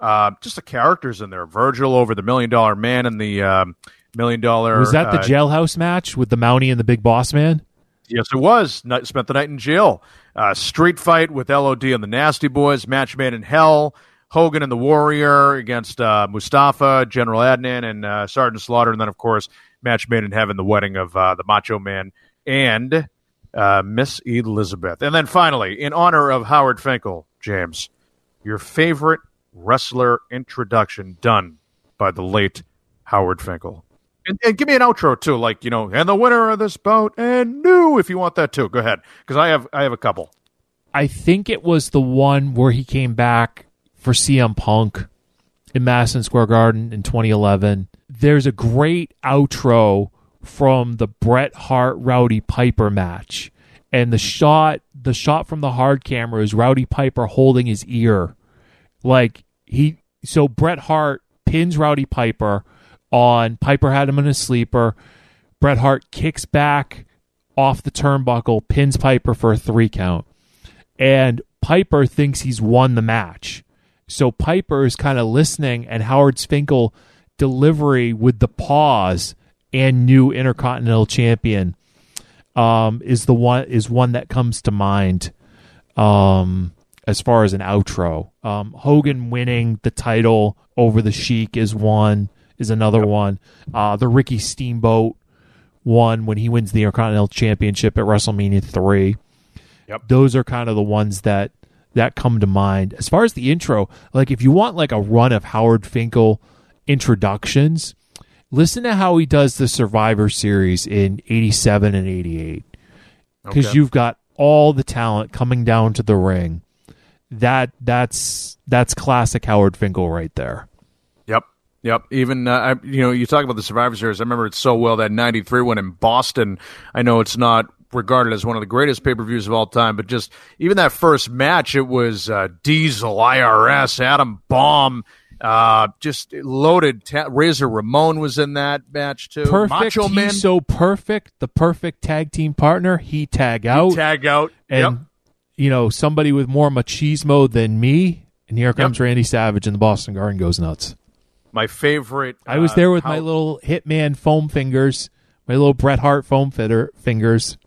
Uh, just the characters in there. Virgil over the Million Dollar Man and the um, Million Dollar. Was that the uh, jailhouse match with the Mountie and the Big Boss Man? Yes, it was. Night, spent the night in jail. Uh, street fight with L O D and the Nasty Boys. Match made in hell. Hogan and the Warrior against uh, Mustafa, General Adnan, and uh, Sergeant Slaughter. And then, of course, match made in heaven, the wedding of uh, the Macho Man and uh, Miss Elizabeth. And then finally, in honor of Howard Finkel, James, your favorite wrestler introduction done by the late Howard Finkel. And, and give me an outro, too, like, you know, and the winner of this bout, and new, if you want that, too. Go ahead, because I have, I have a couple. I think it was the one where he came back for C M Punk in Madison Square Garden in twenty eleven. There's a great outro from the Bret Hart Rowdy Piper match, and the shot the shot from the hard camera is Rowdy Piper holding his ear, like he so Bret Hart pins Rowdy Piper on Piper had him in a sleeper. Bret Hart kicks back off the turnbuckle, pins Piper for a three count, and Piper thinks he's won the match. So Piper is kind of listening, and Howard Finkel delivery with the pause and new Intercontinental Champion um, is the one is one that comes to mind um, as far as an outro. Um, Hogan winning the title over the Sheik is one is another yep. one. Uh, the Ricky Steamboat one when he wins the Intercontinental Championship at WrestleMania three. Yep. Those are kind of the ones that. that come to mind. As far as the intro, like if you want like a run of Howard Finkel introductions, listen to how he does the Survivor Series in eighty-seven and eighty-eight. Because okay. you've got all the talent coming down to the ring. That that's that's classic Howard Finkel right there. Yep. Yep. Even, uh, I, you know, you talk about the Survivor Series. I remember it so well, that ninety-three one in Boston. I know it's not regarded as one of the greatest pay-per-views of all time, but just even that first match, it was uh, Diesel, I R S, Adam Bomb, uh, just loaded. Ta- Razor Ramon was in that match too. Perfect. Macho He's Man. so perfect. The perfect tag team partner. He tag out. He tag out. And, yep. you know, somebody with more machismo than me. And here comes yep. Randy Savage, and the Boston Garden goes nuts. My favorite. I was there with uh, my how- little Hitman foam fingers, my little Bret Hart foam fitter fingers.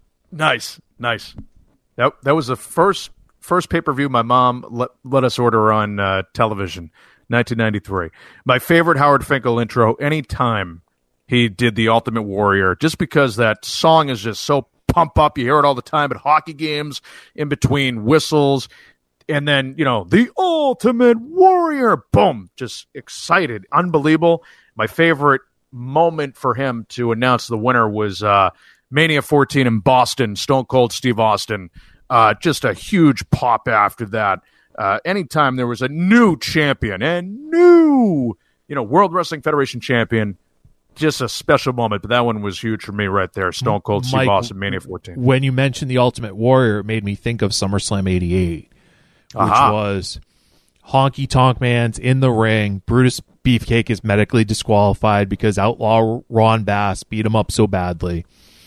Nice, nice. That that was the first first pay per view my mom let let us order on uh, television, nineteen ninety-three. My favorite Howard Finkel intro. Anytime he did the Ultimate Warrior, just because that song is just so pump up. You hear it all the time at hockey games, in between whistles, and then you know the Ultimate Warrior. Boom, just excited, unbelievable. My favorite moment for him to announce the winner was. Uh, Mania fourteen in Boston, Stone Cold Steve Austin. Uh, just a huge pop after that. Uh, anytime there was a new champion and new, you know, World Wrestling Federation champion, just a special moment. But that one was huge for me right there. Stone Cold Steve Mike, Austin, Mania fourteen. When you mentioned the Ultimate Warrior, it made me think of SummerSlam eighty-eight, which Aha. was Honky Tonk Man's in the ring. Brutus Beefcake is medically disqualified because Outlaw Ron Bass beat him up so badly.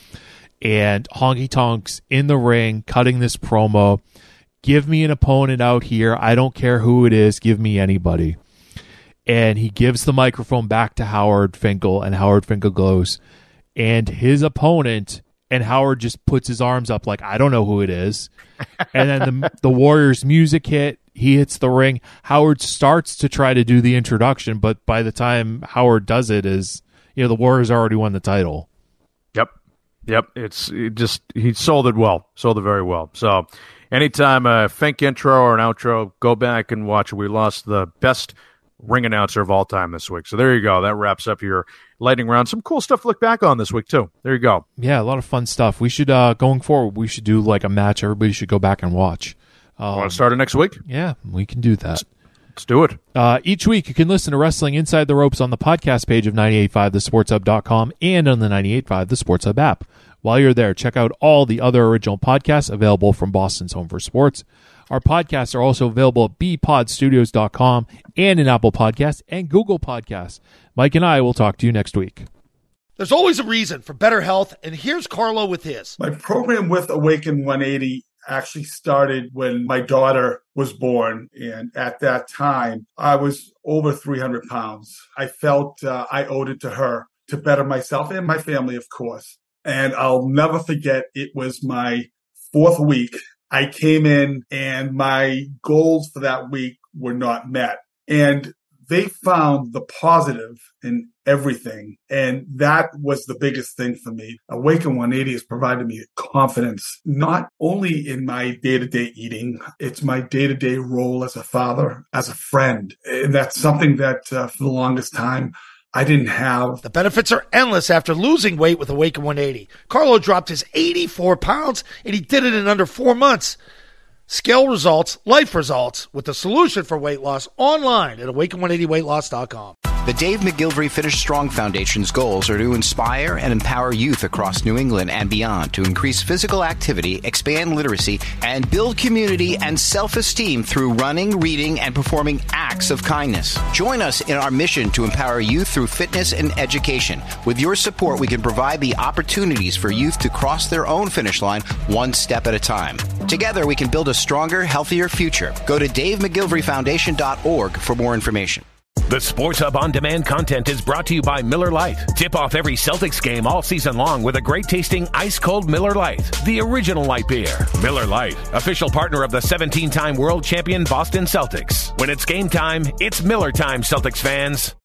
And Honky Tonk's in the ring cutting this promo. Give me an opponent out here. I don't care who it is. Give me anybody. And he gives the microphone back to Howard Finkel, and Howard Finkel goes, and his opponent, and Howard just puts his arms up like, I don't know who it is. And then the, the Warriors music hit. He hits the ring. Howard starts to try to do the introduction, but by the time Howard does it, is you know the Warriors already won the title. Yep. Yep, it's it just he sold it well, sold it very well. So, anytime a Fink intro or an outro, go back and watch it. We lost the best ring announcer of all time this week. So there you go. That wraps up your lightning round. Some cool stuff to look back on this week too. There you go. Yeah, a lot of fun stuff. We should uh, going forward. We should do like a match. Everybody should go back and watch. Um, Want to start it next week? Yeah, we can do that. Let's, let's do it. Uh, each week, you can listen to Wrestling Inside the Ropes on the podcast page of ninety-eight point five the sports hub dot com and on the ninety-eight point five The Sports Hub app. While you're there, check out all the other original podcasts available from Boston's Home for Sports. Our podcasts are also available at b pod studios dot com and in Apple Podcasts and Google Podcasts. Mike and I will talk to you next week. There's always a reason for better health, and here's Carlo with his. My program with Awaken one eighty actually started when my daughter was born. And at that time, I was over three hundred pounds. I felt uh, I owed it to her to better myself and my family, of course. And I'll never forget, it was my fourth week. I came in and my goals for that week were not met. And they found the positive in everything. And that was the biggest thing for me. Awaken one eighty has provided me confidence, not only in my day-to-day eating, it's my day-to-day role as a father, as a friend. And that's something that uh, for the longest time, I didn't have. The benefits are endless after losing weight with Awaken one eighty. Carlo dropped his eighty-four pounds, and he did it in under four months. Scale results, life results, with the solution for weight loss online at awaken one eighty weight loss dot com. The Dave McGilvery Finish Strong Foundation's goals are to inspire and empower youth across New England and beyond to increase physical activity, expand literacy, and build community and self-esteem through running, reading, and performing acts of kindness. Join us in our mission to empower youth through fitness and education. With your support, we can provide the opportunities for youth to cross their own finish line one step at a time. Together, we can build a stronger, healthier future. Go to dave mcgilvery foundation dot org for more information. The Sports Hub On Demand content is brought to you by Miller Lite. Tip off every Celtics game all season long with a great-tasting ice-cold Miller Lite, the original light beer. Miller Lite, official partner of the seventeen-time world champion Boston Celtics. When it's game time, it's Miller time, Celtics fans.